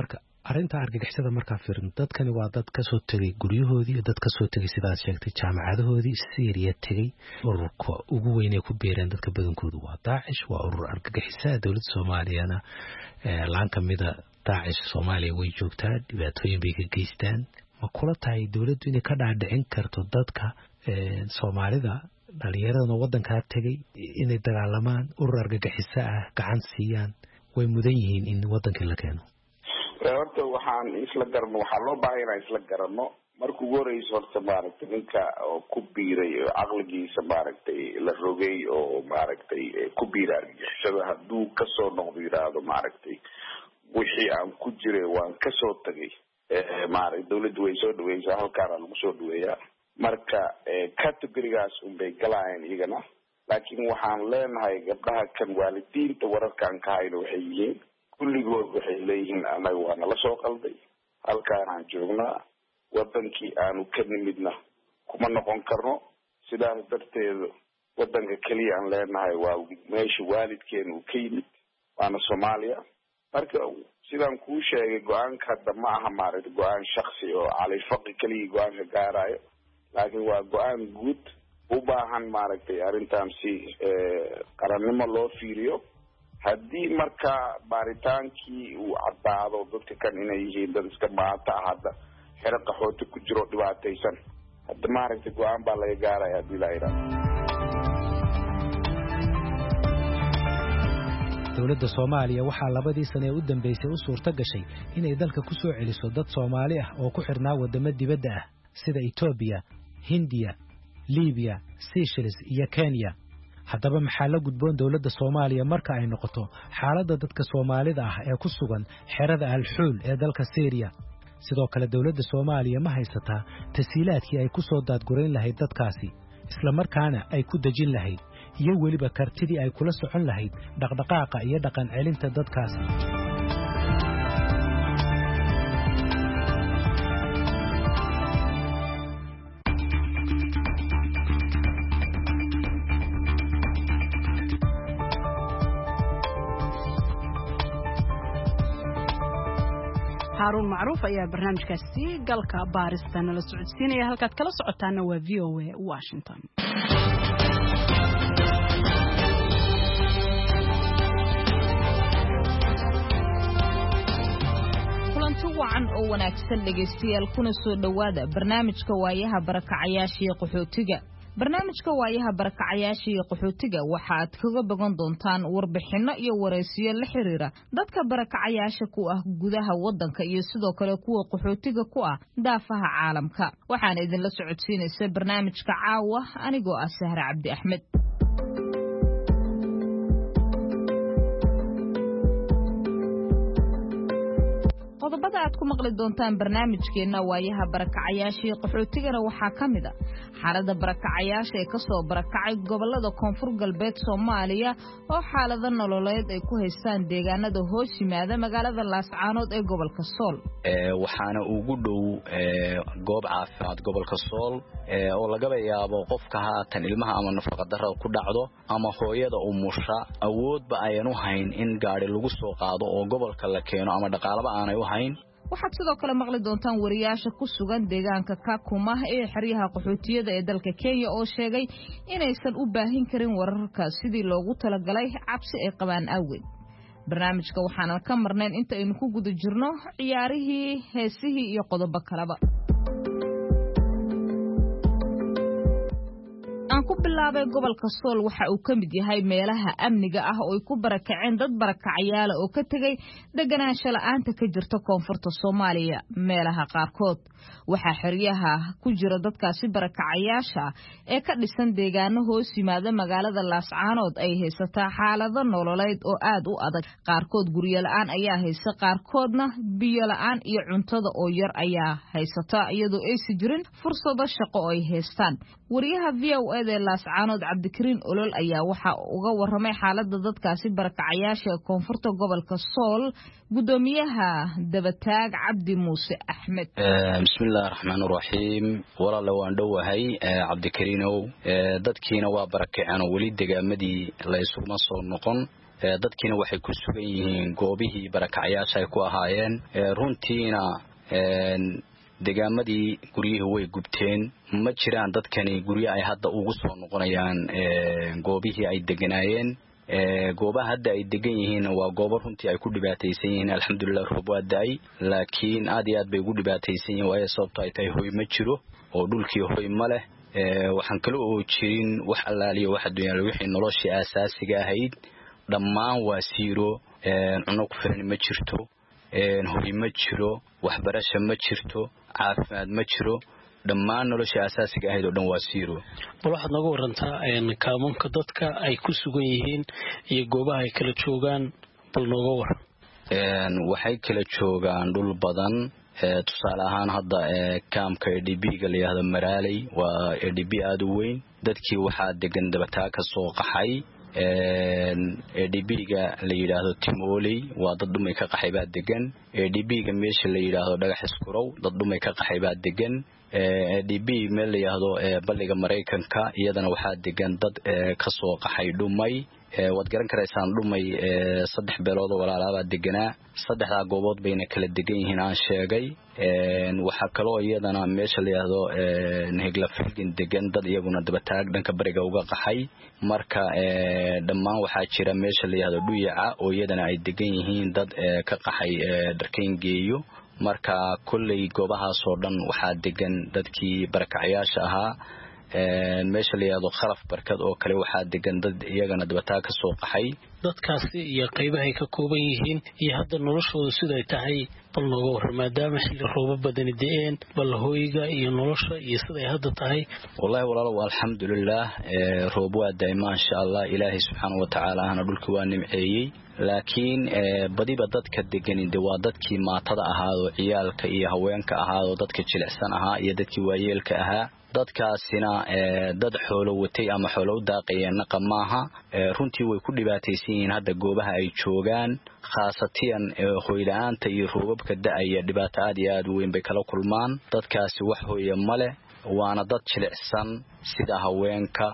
arrinta argagixisada markaa fiirin dadkani waa dad ka soo tegay guryahoodii dad ka soo tegay sidaad sheegtay jaamacadahoodii Syria tegay ururka ugu weyn ee ku beereen dadka badankoodu waa Daesh waa urur argagixisada dawladda Soomaaliyana laan kamida Daesh Soomaaliya way joogtaa dhibaatooyin bay ka geystaan ma kula tahay dawladdu inay ka dhaadhicin karto dadka Soomaalida dhalinyarada wadanka tagay inay dagaalamaan urur argagixisa ah gacan siiyaan way mudan yihiin in wadanka la keeno horta waxaan isla garano waxaa loo baahan inaan isla garano marka ugu horeysa horta maaragtay ninka oo ku biiray oo caqligiisa maaragtay la rogay oo maaragtay ku biiray argagixisada hadduu kasoo noqdo yidhaahdo maaragtay wixii aan ku jiray waan kasoo tagay maaragtay dawladdu way soo dhaweysaa halkaana lagu soo dhaweeyaa marka categorigaas unbay galayeen iyagana laakiin waxaan leenahay gabdhaha kan waalidiinta wararkaan ka hayno waxay yihiin kulligood waxay leeyihiin anaga waa nala soo qalday halkaanaan joognaa wadankii aanu ka nimidna kuma noqon karno sidaas darteeda wadanka keliya aan leenahay waa meesha waalidkeena uu ka yimid waana Soomaaliya marka sidaan kuu sheegay go-aanka hadda ma aha maaragtay go-aan shaksi oo cali faqi keliya go-aanka gaarayo laakiin waa go-aan guud u baahan maaragtay arrintan si qarannimo loo fiiriyo haddii marka baaritaankii uu caddaado dadka kan inay yihiin dad iska maata ah hadda xero qaxooti ku jiro dhibaataysan hadda maaragtay go-aan baa laga gaaraya haddii la yidhaahdo dawladda Soomaaliya waxaa 2 sano u dambeysay u suurta gashay inay dalka ku soo celiso dad Soomaali ah oo ku xirnaa wadamo dibadda ah sida Ethiopia, Hindiya, Liibiya, Seychelles iyo Kenya haddaba maxaa la gudboon dawladda Soomaaliya marka ay noqoto xaaladda dadka Soomaalida ah ee ku sugan xerada Al-Xuul ee dalka Syria sidoo kale dawladda Soomaaliya ma haysataa tasiilaadkii ay ku soo daadgureyn lahayd dadkaasi isla markaana ay ku dajin lahayd iyo weliba kartidii ay kula socon lahayd dhaqdhaqaaqa iyo dhaqan celinta dadkaasi هارون معروف أيها برنامج كاسي قالك بارستان للسعوديين يا هلكات كلا سعودتنا وفيوه واشنطن wacan oo wanaagsan dhageystayaal kuna soo dhawaada barnaamijka waayaha barakacayaasha iyo qaxootiga barnaamijka waayaha barakacayaasha iyo qaxootiga waxa aad kaga bagan doontaan warbixino iyo wareysiyo la xiriira dadka barakacayaasha ku ah gudaha wadanka iyo sidoo kale kuwa qaxootiga ku ah daafaha caalamka waxaan idin la socodsiinaysaa barnaamijka caawa anigoo ah Sahra Cabdi Axmed qodobada aad ku maqli doontaan barnaamijkeena waayaha barakacayaasha qaxootigana waxaa kamid ah xaalada barakacayaasha ee ka soo barakacay gobolada Koonfur Galbeed Soomaaliya oo xaalada nololeed ay ku haystaan deegaanada hoos yimaada magaalada Laascaanood ee gobolka Sool waxaana ugu dhow goob caafimaad gobolka Sool oo laga yaabo qofka haatan ilmaha ama nafaqa darro ku dhacdo ama hooyada umusha awoodba ayaan u hayn in gaari lagu soo qaado oo gobolka la keeno ama dhaqaalaba aanay u hayn waxaad sidoo kale maqli doontaan wariyaasha ku sugan deegaanka Kakuma ee xeryaha qaxootiyada ee dalka Kenya oo sheegay inaysan u baahin karin wararka sidii loogu talagalay cabsi ay qabaan awgeed barnaamijka waxaan ka marnayn inta aynu ku guda jirno ciyaarihii heesihii iyo qodobo kaleba aan ku bilaabay gobolka Sool waxa uu kamid yahay meelaha amniga ah oo ay ku barakaceen dad barakacayaal oo ka tagay deganaansho la'aanta ka jirta koonfurta Soomaaliya meelaha qaarkood waxa xeryaha ku jira dadkaasi barakacayaasha ee ka dhisan deegaano hoos yimaada magaalada Laascaanood ay haysataa xaalado nololeed oo aad u adag qaarkood guryo la'aan ayaa haysta qaarkoodna biyo la'aan iyo cuntada oo yar ayaa haysata iyadoo ay si jirin fursado shaqo oo ay haystaan wariyaha VOA ee Laascaanood Cabdikariin Olol ayaa waxa uga waramay xaaladda dadkaasi barakacayaasha koonfurta gobolka Sool gudoomiyaha Dabataag Cabdi Muuse Axmed bismillaahir rahmaanir rahiim walaal waan dhawahay Cabdikariinow dadkiina waa barakaceen oo wali deegaamadii la isugu soo noqon dadkiina waxay ku sugan yihiin goobihii barakacyaasha ay ku ahaayeen runtiina deegaamadii guryihii way gubteen ma jiraan dadkani guryo ay hadda ugu soo noqonayaan goobihii ay deganaayeen goobaha hadda ay degan yihiin waa goobo runtii ay ku dhibaataysan yihiin alxamdulillah roob waa da'ay laakiin aad iyo aad bay ugu dhibaataysan yihiin waayo sababto ay tahay hoy ma jiro oo dhulkii hoy ma leh waxaan kale oo jirin wax allaaliyo wax adduunyada wixii noloshii aasaasiga ahayd dhammaan waa siiro cunno ku filan ma jirto hoy ma jiro waxbarasho ma jirto caafimaad ma jiro dhammaan nolosha aasaasiga ahayd oo dhan waa siiro bal waxaad nooga warantaa kaamunka dadka ay ku sugan yihiin iyo goobaha ay kala joogaan bal nooga waran waxay kala joogaan dhul badan tusaale ahaan hadda kaamka ADB-ga la yiraahdo Maraaley waa ADB aad u weyn dadkii waxaa degan dabataa ka soo qaxay ADB-ga la yiraahdo Timoley waa dad dhumay ka qaxay baa degan ADB-ga meesha la yiraahdo Dhagax Iskurow dad dhumay ka qaxay baa degan ADB meel la yiraahdo balliga Mareykanka iyadana waxaa degan dad ka soo qaxay dhumay waad garan karaysaan dhumay 3 beelood oo walaalaha deganaa 3 goobood bayna kala degan yihiin aan sheegay waxa kale oo iyadana meesha la yiraahdo Nehegla Filgin degan dad iyaguna dabataag dhanka bariga uga qaxay marka dhammaan waxa jira meesha la yiraahdo Dhuyaca oo iyadana ay degan yihiin dad ka qaxay Dharkeyn geeyo marka kullay goobahaas oo dhan waxa degan dadkii barakacyaasha ahaa meesha la yiraahdo Khalaf Barkad oo kale waxa degan dad iyagana dabataa ka soo qaxay dadkaasi iyo qaybaha ka kooban yihiin iyo hadda noloshooda sida ay tahay bal nooga waran maadaama xilli roob badan de'een bal hooyga iyo nolosha iyo sida ay hadda tahay wallahi walaalo alxamdulillah roob waa daaima insha Allah ilaahi subhanahu wa ta'ala ana dhulka waa nimceeyay laakiin badiba dadka degan waa dadkii maatada ahaado ciyaalka iyo haweenka ahaado dadka jilicsan ahaa iyo dadkii waayeelka ahaa dadkaasina dad xoolo watay ama xoolo u daaqayeen qamaaha runtii way ku dhibaataysan yihiin hadda goobaha ay joogaan khaasatan hooylaanta iyo roobabka da'aya dhibaato aad iyo aad weyn bay kala kulmaan dadkaasi wax hooya male waana dad jilicsan sida haweenka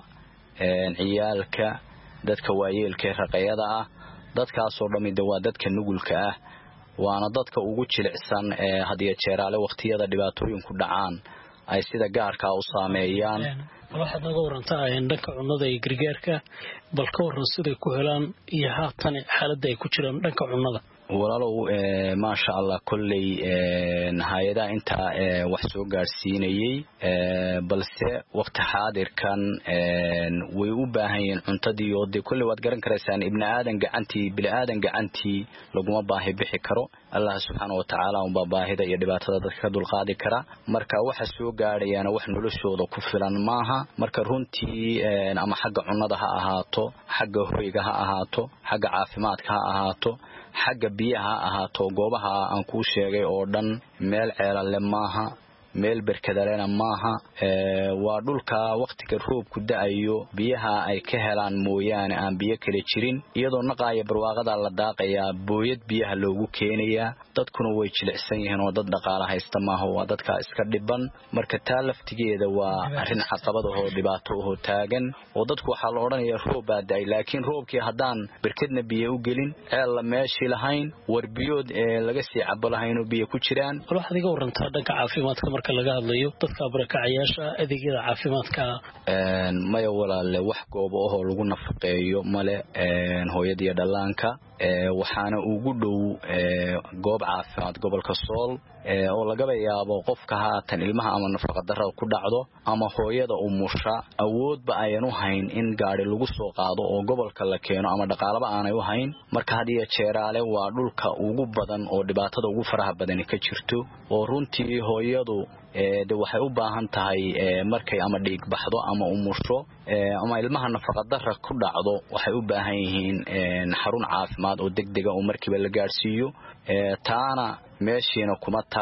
ciyaalka dadka waayeelka raqayada ah dadkaas oo dhamida waa dadka nugulka ah waana dadka ugu jilicsan hadiya jeeraale waqtiyada dhibaatooyinku dhacaan ay sida gaarka u saameeyaan waxaad naga warantaa dhanka cunnada iyo gargaarka bal ka waran siday ku helaan iyo haatan xaaladda ay ku jiraan dhanka cunnada walaalow ma sha Allah kullay hay'adaha inta wax soo gaarsiinayay balse waqti xaadirkan way u baahan yihiin cuntadii oo kullay waad garan karaysaan ibn aadan gacantii laguma baahi bixi karo Allah subhanahu wa ta'ala uu baahida iyo dhibaatada dadka dul qaadi kara marka waxa soo gaarayana wax noloshooda ku filan maaha marka runtii ama xagga cunnada ha ahaato xagga hoyga ha ahaato xagga caafimaadka ha ahaato xagga biyaha ahaato goobaha aan ku sheegay oo dhan meel ceelale maaha meel barkadalena maaha waa dhulka waqtiga roobku da'ayo biyaha ay ka helaan mooyaane aan biyo kale jirin iyadoo naqaaya barwaaqada la daaqaya booyad biyaha loogu keenaya dadkuna way jilicsan yihiin oo dad dhaqaale haysta maaha waa dadka iska dhiban marka taa laftigeeda waa arrin caqabad oo dhibaato oo taagan oo dadku waxa la oranayaa roob baa da'ay laakiin roobkii hadaan barkadna biyo u gelin ceel la meeshii lahayn warbiyood laga sii cabo lahayn oo biyo ku jiraan waxaad iga warantaa dhanka caafimaadka marka laga hadlayo dadka barakacayaasha adeegyada caafimaadka maya walaale wax goobo oo lagu nafaqeeyo male hooyada dhalaanka waxaana ugu dhow goob caafimaad gobolka Sool oo laga yaabo qofka haatan ilmaha ama nafaqa darro ku dhacdo ama hooyada umusha awoodba ayaan u hayn in gaari lagu soo qaado oo gobolka la keeno ama dhaqaalaba aanay u hayn marka hadiya jeeraale waa dhulka ugu badan oo dhibaatada ugu faraha badan ka jirto oo runtii hooyadu waxay u baahan tahay markay ama dhiig baxdo ama umusho ama ilmaha nafaqa darro ku dhacdo waxay u baahan yihiin xarun caafimaad oo degdeg ah oo markiiba la gaarsiiyo taana meeshiina kuma taal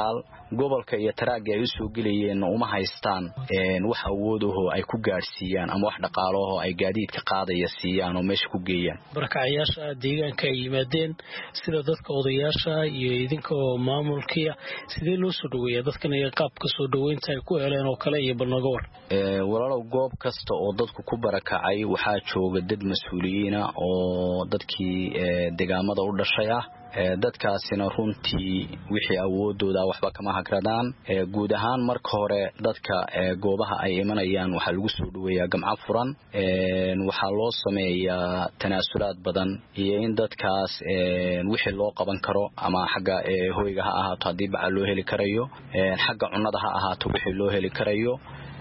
gobolka iyo taraaga ay soo galayeen uma haystaan wax awoodaho ay ku gaarsiiyaan ama wax dhaqaalaho ay gaadiidka qaadaya siiyaan oo meesha ku geeyaan barakacayaasha deegaanka ay yimaadeen sida dadka odayaasha iyo idinka oo maamulkiya sidee loo soo dhaweeyaa dadkan ay qaabka soo dhaweynta ay ku heleen oo kale iyo balnaga war walaalow goob kasta oo dadku ku barakacay waxaa jooga dad mas'uuliyiin ah oo dadkii deegaamada u dhashay ah dadkaasina runtii wixii awoodooda waxba kama hagradaan guud ahaan marka hore dadka goobaha ay imanayaan waxa lagu soo dhaweeyaa gamco furan waxaa loo sameeyaa tanaasulaad badan iyo in dadkaas wixii loo qaban karo ama xagga hoyga ha ahaato haddii baca loo heli karayo xagga cunnada ha ahaato wixii loo heli karayo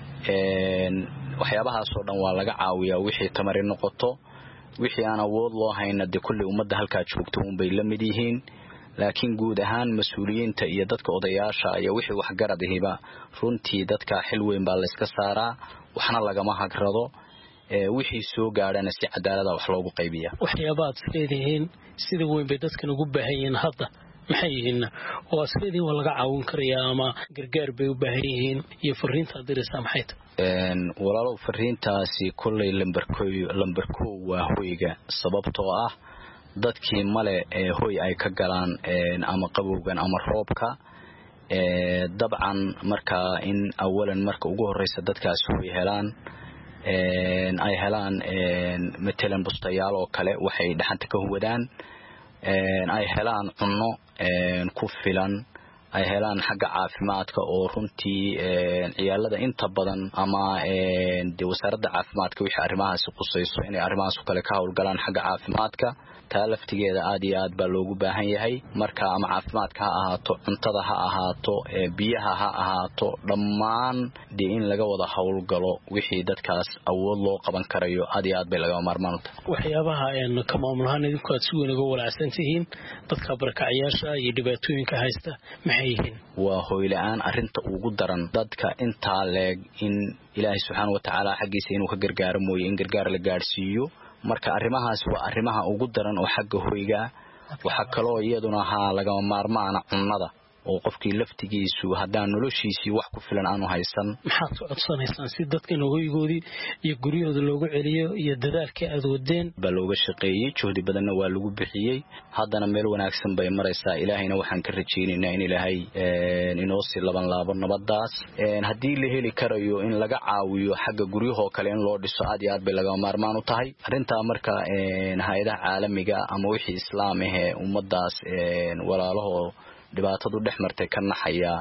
waxyaabahaasoo dhan waa laga caawiyaa wixii tamari noqoto wixii aan awood loo hayna de kulli ummadda halkaa joogto unbay la mid yihiin laakiin guud ahaan mas-uuliyiinta iyo dadka odayaasha iyo wixii waxgarad ahiba runtii dadka xil weyn baa layska saaraa waxna lagama hagrado wixii soo gaadhana si cadaalada wax loogu qaybiya waxyaabaad isleedihiin sida weyn bay dadkan ugu baahan yihiin hadda maxay yihiin oo asleediin waa laga caawin karayaa ama gargaar bay u baahan yihiin iyo fariinta diraysaa maxay walaalow fariintaasi kullay lambarko waa hoyga sababtoo ah dadkii male hoy ay ka galaan ama qabowgan ama roobka dabcan markaa in awalan marka ugu horeysa dadkaas hoy helaan ay helaan matalan bustayaal oo kale waxay dhaxanta ka huwadaan ay helaan cunno ku filan ay helaan xagga caafimaadka oo runtii ciyaalada inta badan ama wasaaradda caafimaadka wixii arrimahaasi qusayso inay arrimahaas kale ka howlgalaan xagga caafimaadka taa laftigeeda aad iyo aad baa loogu baahan yahay marka ama caafimaadka ha ahaato cuntada ha ahaato biyaha ha ahaato dhammaan dee in laga wada howlgalo wixii dadkaas awood loo qaban karayo aad iyo aad bay lagama maarmaan u tahay waxyaabaha ka maamulahaan idinku aad si weyn uga walaacsan tihiin dadka barakacayaasha iyo dhibaatooyinka haysta maxay yihiin waa hoyla-aan arrinta ugu daran dadka intaa leeg in ilaahay subxaana watacaala xaggiisa inuu ka gargaaro mooye in gargaar la gaadhsiiyo marka arrimahaas waa arrimaha ugu daran oo xagga hoyga waxa kaloo iyaduna ahaa lagama maarmaana cunnada oo qofkii laftigiisu haddaan noloshiisii wax ku filan aanu haysan maxaad ku codsanaysaan si dadkan hoygoodii iyo guryahooda loogu celiyo iyo dadaalkii aad wadeen baa looga shaqeeyey juhdi badanna waa lagu bixiyey haddana meel wanaagsan bay maraysaa ilaahayna waxaan ka rajaynaynaa in ilaahay inoo sii laban laabo nabadaas haddii la heli karayo in laga caawiyo xagga guryahoo kale in loo dhiso aad iyo aad bay lagama maarmaan u tahay arrintaa marka hay-adaha caalamiga ama wixii islaam ahee ummadaas walaalahoo dhibaatadu dhex martay ka naxaya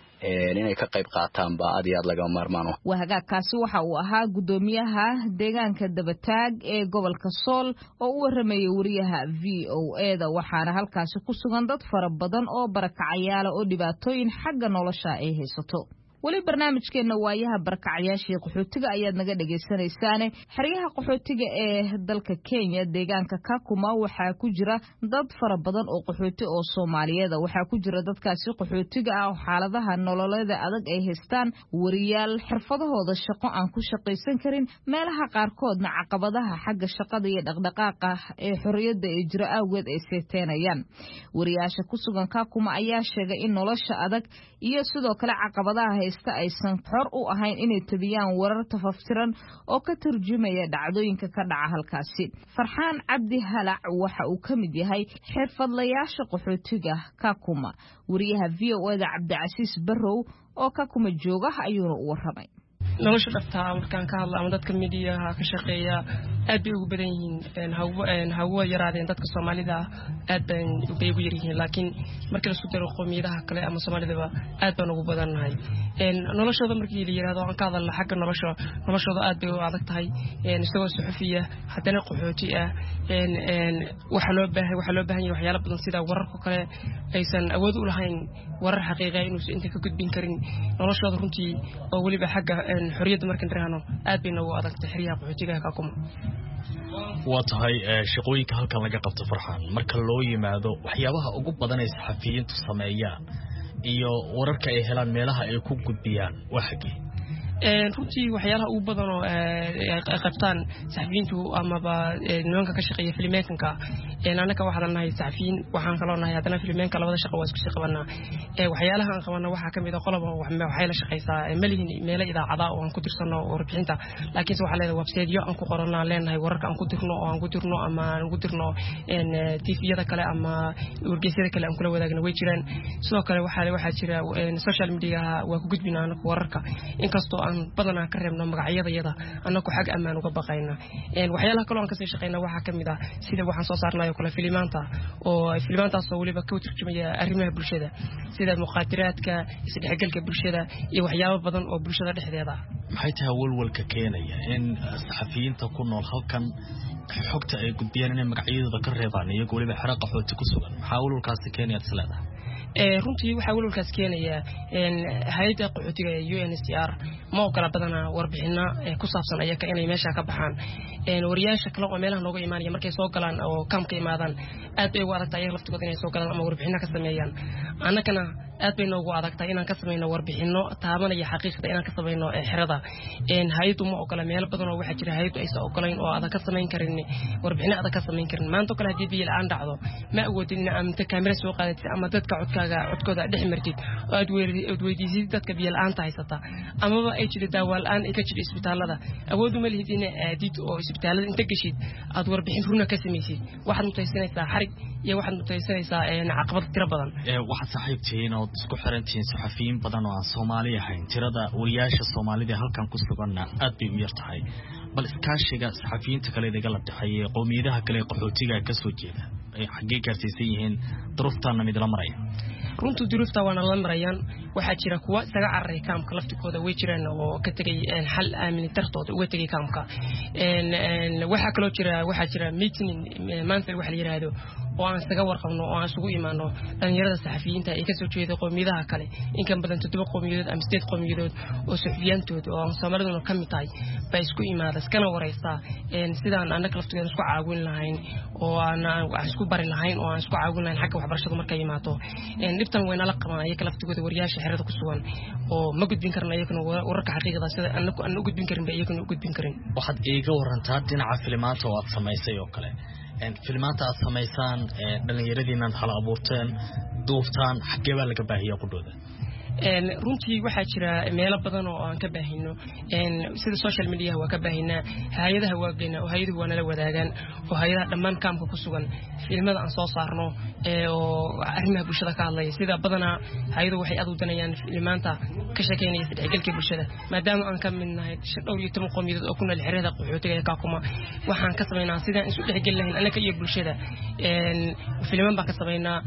inay ka qayb qaataan baa aad iyo aad laga maarmaan waa hagaagkaasi waxa uu ahaa gudoomiyaha deegaanka Dabataag ee gobolka Sool oo u waramayay wariyaha VOA da waxaana halkaasi ku sugan dad fara badan oo barakacayaal oo dhibaatooyin xagga nolosha ay haysato wali barnaamijkeena waayaha barakacayaasha qaxootiga ayaad naga dhageysanaysaan xariyaha qaxootiga ee dalka Kenya deegaanka Kakuma waxa ku jira dad fara badan oo qaxooti oo Soomaaliyeed waxa ku jira dadkaasi qaxootiga ah xaaladaha nololeed adag ay haystaan wariyaal xirfadahooda shaqo aan ku shaqaysan karin meelaha qaarkoodna caqabadaha xagga shaqada iyo dhaqdhaqaaqa ee xorriyadda ee jira awgeed ay seeteenayaan wariyaasha ku sugan Kakuma ayaa sheegay in nolosha adag iyo sidoo kale caqabadaha aysan xor u ahayn inay tabiyaan warar tafaftiran oo ka turjumaya dhacdooyinka ka dhaca halkaasi Farxaan Cabdi Halac waxa uu ka mid yahay xirfadlayaasha qaxootiga Kakuma wariyaha VOA da Cabdicasiis Barrow oo Kakuma jooga ayuuna u waramay nolosha dhabtaa markaan ka hadlo ama dadka midiyaha ka shaqeeya aad bay ugu badan yihiin hawo yaraadeen dadka Soomaalida aad bay ugu yaryihiin laakiin markii la isku daro qoomiyadaha kale ama Soomaalidaba aad baan ugu badanahay noloshooda markii la yiraahdo aan ka hadalno xagga noloshooda aad bay u adag tahay isagoo suxufiya haddana qaxooti ah waxa loo baahan yahay waxyaalo badan sida wararka kale aysan awood u lahayn warar xaqiiqo inuu inta ka gudbin karin noloshooda runtii oo waliba xagga xorriyadda markaan raahno aad bay noogu adagtay xiriyaha qaxootiga Kakuma waa tahay shaqooyinka halkan laga qabto Farxaan marka loo yimaado waxyaabaha ugu badan ee saxafiyiintu sameeyaan iyo wararka ay helaan meelaha ay ku gudbiyaan waxagii runtii waxyaalaha ugu badan oo ay qabtaan saxafiyiintu amaba nimanka ka shaqeeya filmmakinka annaka waxaan nahay saxafiyiin waxaan kaloo nahay haddana filmmakinka labada shaqo waa isku sii qabanaa waxyaalaha aan qabana waxaa ka mid ah qoloba waxay la shaqaysaa malihin meelo idaacada oo aan ku tirsano warbixinta laakiinse waxaa leedahay websiteyo aan ku qorano aan leenahay wararka aan ku dirno oo aan ku dirno ama aan ugu dirno tviyada kale ama wargeysyada kale aan kula wadaagna way jiraan sidoo kale waxaa jira social media waa ku gudbinaa anaku wararka inkastoo aan badanaa ka reebno magacyadayada anaku xag ammaan uga baqayna waxyaalaha kaloo aan kasii shaqayna waxaa ka mid ah sida waxaan soo saarnayo kale filimaantaasoo weliba ka turjumaya arrimaha bulshada sida muqaadiraadka isdhexgalka bulshada iyo waxyaabo badan oo bulshada dhexdeeda maxay tahay walwalka keenaya in saxafiyiinta ku nool halkan xogta ay gudbiyaan inay magacyadooda ka reebaan iyagoo weliba xero qaxooti ku sugan maxaa walwalkaasi keenaya isleedahay runtii waxaa walwalkaas keenaya hay'adda qaxootiga ee UNHCR ma ogola badanaa warbixino ku saabsan ayaka inay meesha ka baxaan wariyaasha kale oo meelaha nooga imaanaya markay soo galaan oo kaamka imaadaan aad bay ugu adagtahay ayaga laftigooda inay soo galaan ama warbixino ka sameeyaan annagana aad bay noogu adagtahay inaan ka samayno warbixino taabanaya xaqiiqda inaan ka samayno xerada hay'addu ma ogola meelo badan oo waxaa jira hay'addu aysan ogolayn oo adan ka samayn karin warbixino adan ka samayn karin maanta kale haddii biyo la'aan dhacdo ma awoodin in aad kaamira soo qaadatid ama dadka codkooda dhex martid oo aad weydiisid dadka biyo la'aanta haysata amaba ay jira daawo la'aan ay ka jira isbitaalada awoodu ma lihid in aadid oo isbitaalada inta gashid aad warbixin runa ka samaysid waxaad mutaysanaysaa xarig iyo waxaad mutaysanaysaa caqabad tiro badan waxaad saaxiibtihiin oo isku xirantihiin saxafiyiin badan oo aan Soomaali ahayn tirada wariyaasha Soomaalida halkan ku suganna aad bay u yar tahay bal iskaashiga saxafiyiinta kale ee la dhaxeeyay qowmiyadaha kale qaxootiga ka soo jeeda ay xaggee gaarsiisan yihiin duruuftaana mid la maraya runtu duruufta waana la marayaan waxaa jira kuwa isaga cararay kaamka laftikooda way jiraan oo ka tagay xal aamin dartooda uga tagay kaamka waxaa jira meeting maanta waxa la yiraahdo oo aan isaga warqabno oo aan isugu imaano dhalinyarada saxafiyiinta ay ka soo jeedo qowmiyadaha kale in ka badan 7 qowmiyadood ama 8 qowmiyadood oo saxafiyiintooda oo Soomaaliduna ka mid tahay bay isku imaada iskana wareysta sidaan annaga laftigeena isku caawin lahayn oo aan isku bari lahayn oo aan isku caawin lahayn xagga waxbarashada markay imaato dhibtan wayna la qabaan ayaga laftigooda wariyaasha xerada ku sugan oo ma gudbin karna ayaguna wararka xaqiiqada sida annagu aan u gudbin karin ba ayaguna u gudbin karin waxaad iiga warantaa dhinaca filimaanta oo aad samaysay oo kale filimaanta aad samaysaan dhalinyaradiina hal abuurteen duuftaan xaggee baa laga baahiyaa qudhooda runtii waxaa jira meelo badan oo aan ka baahino sida social media waa ka baahinaa hay'adaha waageena oo hay'aduhu waa nala wadaagaan oo hay'adaha dhammaan kaamka ku sugan filmada aan soo saarno oo arrimaha bulshada ka hadlaya sida badanaa hay'aduhu waxay aad u danayaan filmaanta ka shaqeynaya isdhexgalka bulshada maadaama aan ka mid nahay 12 qowmiyadood oo ku nool xerada qaxootiga ee Kakuma waxaan ka sameynaa sidaan isu dhexgal lahayn anaka iyo bulshada filman baan ka sameynaa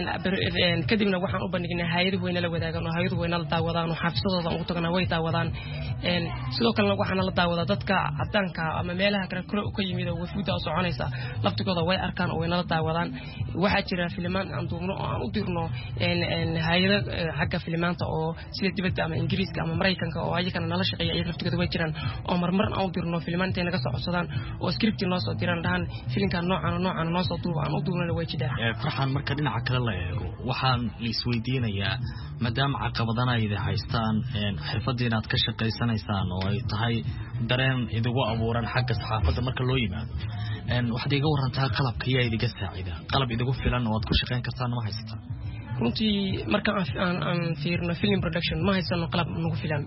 kadibna waxaan u bandhignaa hay'aduhu way nala wadaagaan hay'aduhu way nala daawadaan oo xafiisadooda ugu tagnaa way daawadaan sidoo kalena waxaan la daawadaa dadka cadaanka ama meelaha kale ka yimid oo wafuuda oo soconaysa laftigooda way arkaan oo way nala daawadaan waxaa jira filmaan aan duubno oo aan u dirno hay'ada xagga filmaanta oo sida dibadda ama Ingiriiska ama Mareykanka oo ayagana nala shaqeeya ayaga laftigooda way jiraan oo marmar aan u dirno filmaan intay naga soo codsadaan oo script noo soo diraan dhahan filimkan noocan noo soo duuba aan u duubnana way jiraan farxan marka dhinaca kale la eego waxaan la isweydiinayaa maadaama caqabadana ay haystaan xirfadiina aad ka shaqaysanaysaan oo ay tahay dareen idigu abuuran xagga saxaafadda marka loo yimaado waxaad iga warantaa qalabka yaa idiga saacida qalab idigu filan oo aad ku shaqayn kartaan ma haysataa runtii marka aan fiirno film production ma haysano qalab nagu filan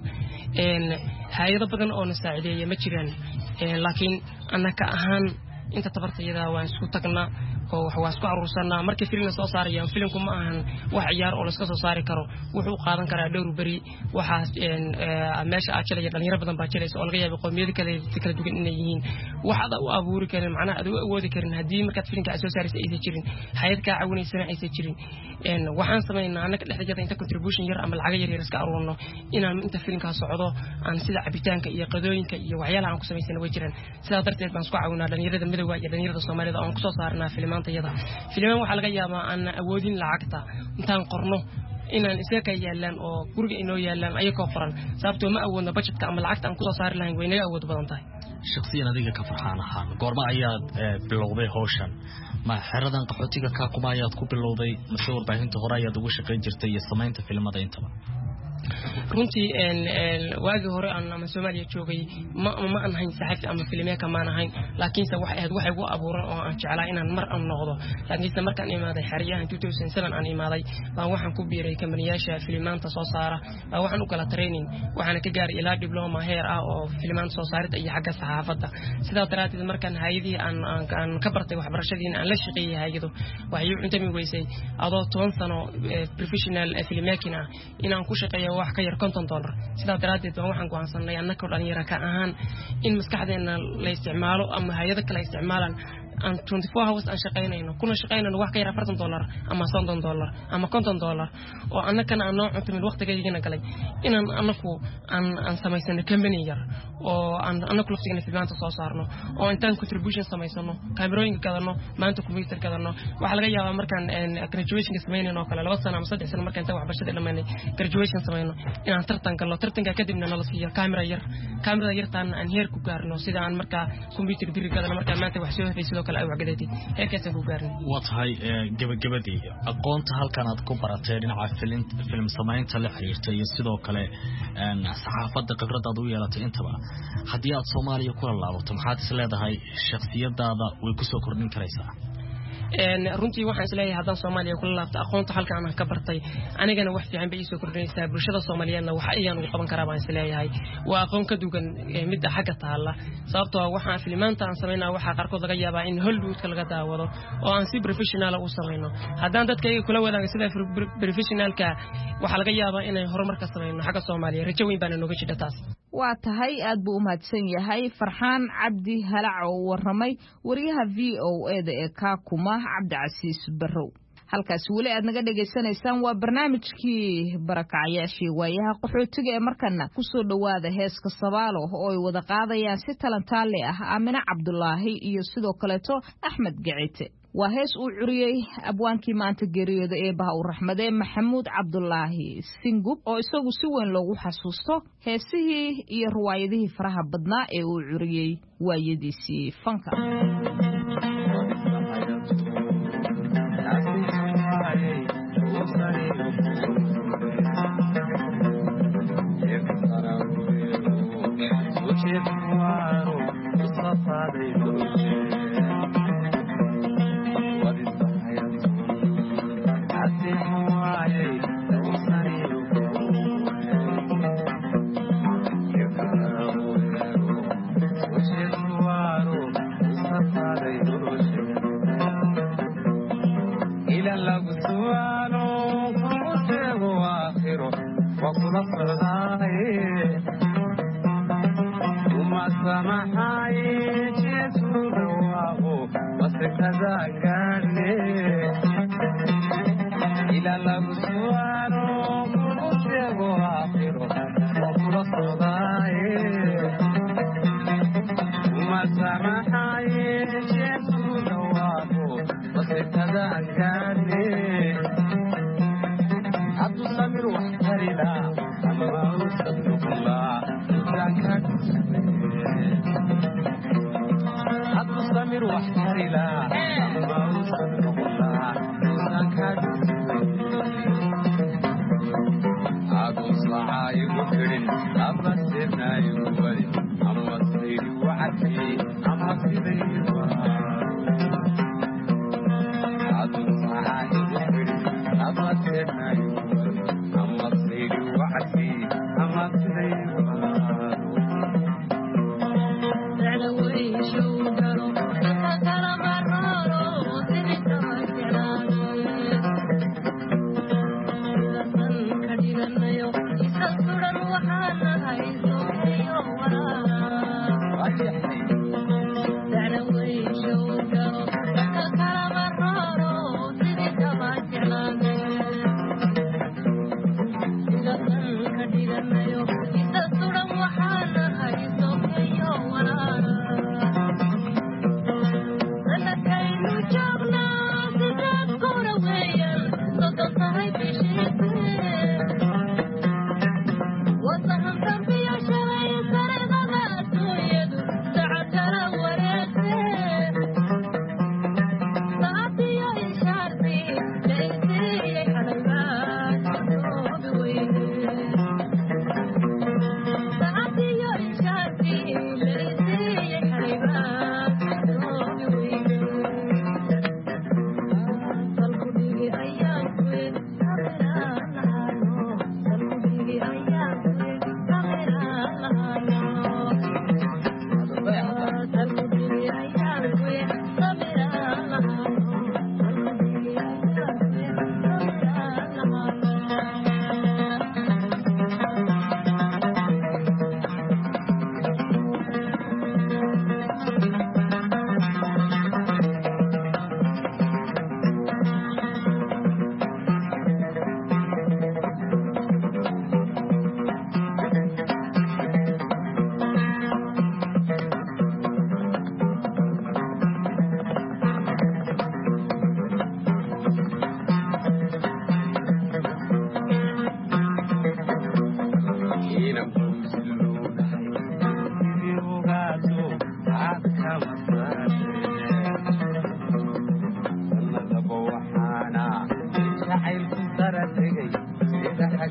hay'ado badan oo na saacideeya ma jiraan laakiin annaka ahaan inta tabartayada waan isku tagnaa oo wax ku aruursanaa markii film la soo saarayo filmku ma ahan wax ciyaar oo la iska soo saari karo wuxuu qaadan karaa dhowr bari waxa meesha aad jilay dhalinyaro badan baa jilayso oo laga yaabo qowmiyada kala duwan inay yihiin waxaad u abuuri karin macnaha aad u awoodi karin hadii markaad filmka soo saarayso aysan jirin hay'ad ka caawinaysa aysan jirin waxaan sameeynaa annaga dhexdeeda inta contribution yar ama lacag yar iska aruurno inaan inta filmka socdo aan sida cabitaanka iyo qadooyinka iyo waxyaalaha aan ku sameysana way jiraan sidaa darteed baan isku caawinaa dhalinyarada midowga iyo dhalinyarada Soomaalida oo aan ku soo saarnaa filmaan waxa laga yaabaa aan awoodin lacagta intaan qorno inaan isaga yaalaan oo guriga inoo yaalaan ayagoo qoran sababtoo ma awoodna budgetka ama lacagta aan ku soo saari lahayn way naga awood badan tahay shakhsiyan adiga ka farxaan ahaan goorma ayaad bilowday hawshan ma xeradan qaxootiga Kakuma ayaad ku bilowday mise warbaahinta hore ayaad ugu shaqayn jirtay iyo samaynta filmada intaba runtii waagii hore aan ama Soomaaliya joogay ma aan hayn saxafi ama filmeeka ma aan hayn laakiinse waxay ugu abuuran oo aan jeclaa inaan mar aan noqdo laakiinse markaan imaaday xariyahan 2007 aan imaaday baan waxaan ku biiray kamaniyaasha filmaanta soo saara waxaan u kala training waxaan ka gaaray ilaa diploma heer ah oo filmaanta soo saarid iyo xagga saxaafadda sidaa daraadeed markaan hay'adii aan ka bartay waxbarashadii aan la shaqeeyay hay'ado waxay u intami weysay adoo 10 sano professional filmmaking ah inaan ku shaqeeyo wax ka yar $50 sidaa daraadeed waxaan go'aansanay annaka dhalinyaro ka ahaan in maskaxdeena la isticmaalo ama hay'ado kale isticmaalaan aan 24 hours aan shaqeynayno kuna shaqeynayno wax ka yar $40 ama $60 ama $50 oo annakana aan nooc cunto mid waqtigeedina galay inaan annaku aan samaysano company yar oo aan annaku laftigeena filmaanta soo saarno oo intaan contribution samaysano kaamirooyin gadano maanta computer gadano waxa laga yaabaa markaan graduation sameynayno kale 2 sano ama 3 sano markaan inta waxbarashada dhameynay graduation sameeyno inaan tartanka kadibna nala siiyo kaamira yartaan aan heer ku gaarno sida aan markaa computer biri gadano markaan maanta wax soo helayso kale ay wacgadeetay heerkaas ku gaarnay waatahay gabagabadii aqoonta halkan aad ku baratay dhinaca film samaynta la xiriirtay iyo sidoo kale saxaafadda khibrad aad u yeelatay intaba haddii aad Soomaaliya kula laabato maxaad is leedahay shakhsiyadaada way ku soo kordhin karaysaa runtii waxaan isleeyahay haddaan Soomaaliya kula laabto aqoonta halkan aan ka bartay anigana wax fiican bay soo kordhinaysaa bulshada Soomaaliyeedna waxa ayaan ugu qaban karaa baan isleeyahay waa aqoon ka duwan mid xagga taala sababtoo waxaan filmaanta aan sameynaa waxa qarkood laga yaabaa in Hollywoodka laga daawado oo aan si professional u sameeyno haddaan dadkayga kula wadaago sida professionalka waxa laga yaabaa inay horumar ka sameeyno xagga Soomaaliya rajo weyn baan nooga jidha taas waa tahay aad buu u mahadsan yahay Farxaan Cabdi Halac oo waramay wariyaha VOA-da ee Kaakuma Cabdicasiis Barrow halkaas weli aad naga dhageysanaysaan waa barnaamijkii barakacayaashii waayaha qaxootiga ee markana ku soo dhawaada heeska Sabaalo oo ay wada qaadayaan si talantaale ah Aamina Cabdullaahi iyo sidoo kaleeto Axmed Gacite waa hees uu curiyay abwaankii maanta geeriyooda ee baha u raxmadee Maxamuud Cabdullaahi Singub oo isagu si weyn loogu xasuusto heesihii iyo riwaayadihii faraha badnaa ee uu curiyay waayadiisii fanka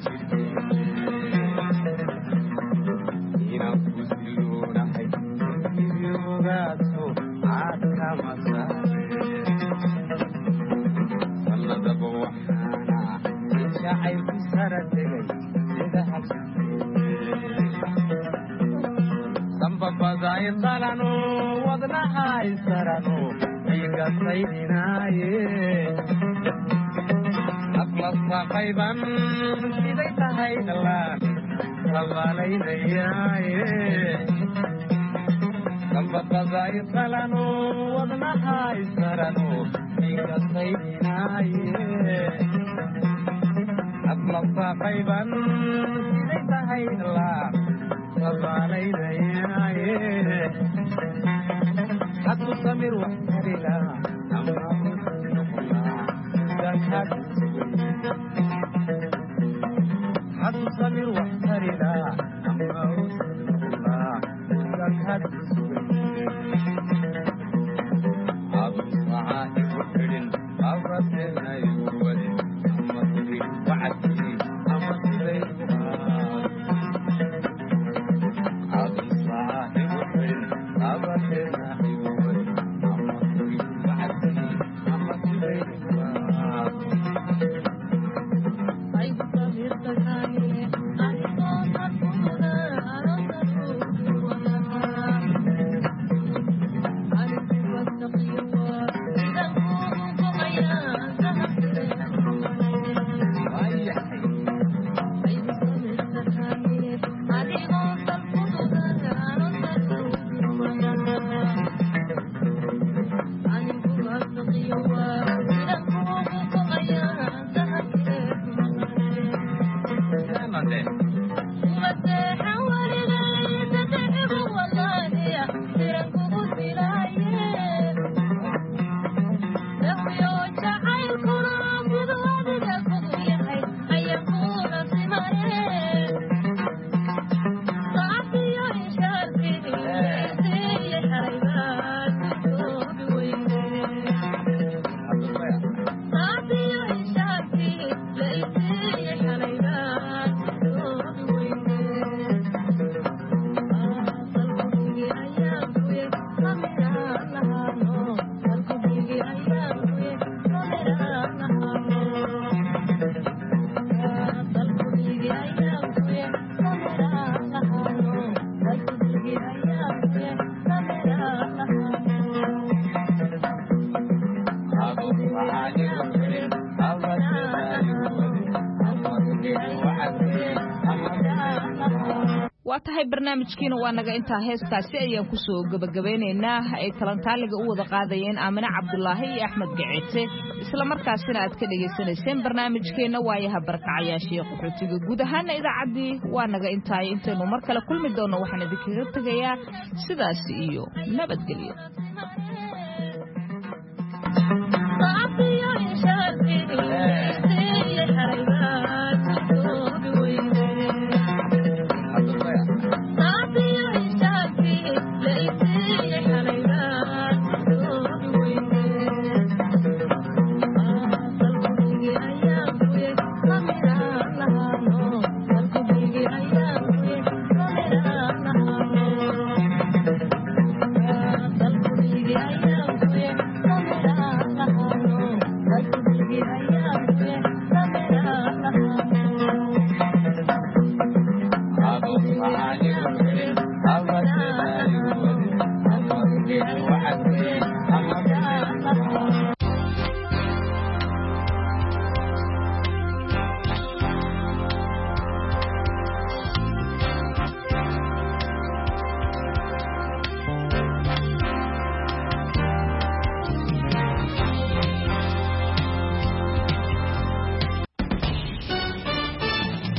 tahay barnaamijkiina waa naga intaa heestaasi ayaan ku soo gabagabeynaynaa ay talantaaliga u wada qaadayeen Aamina Cabdullaahi iyo Axmed Gacete isla markaasina aad ka dhageysanayseen barnaamijkeena waayaha barakacayaasha qaxootiga guud ahaan idaacadii waa naga intaa intaynu mar kale kulmi doono waxaan idinkaga tagayaa sidaas iyo nabadgelyo Safiyo inshallah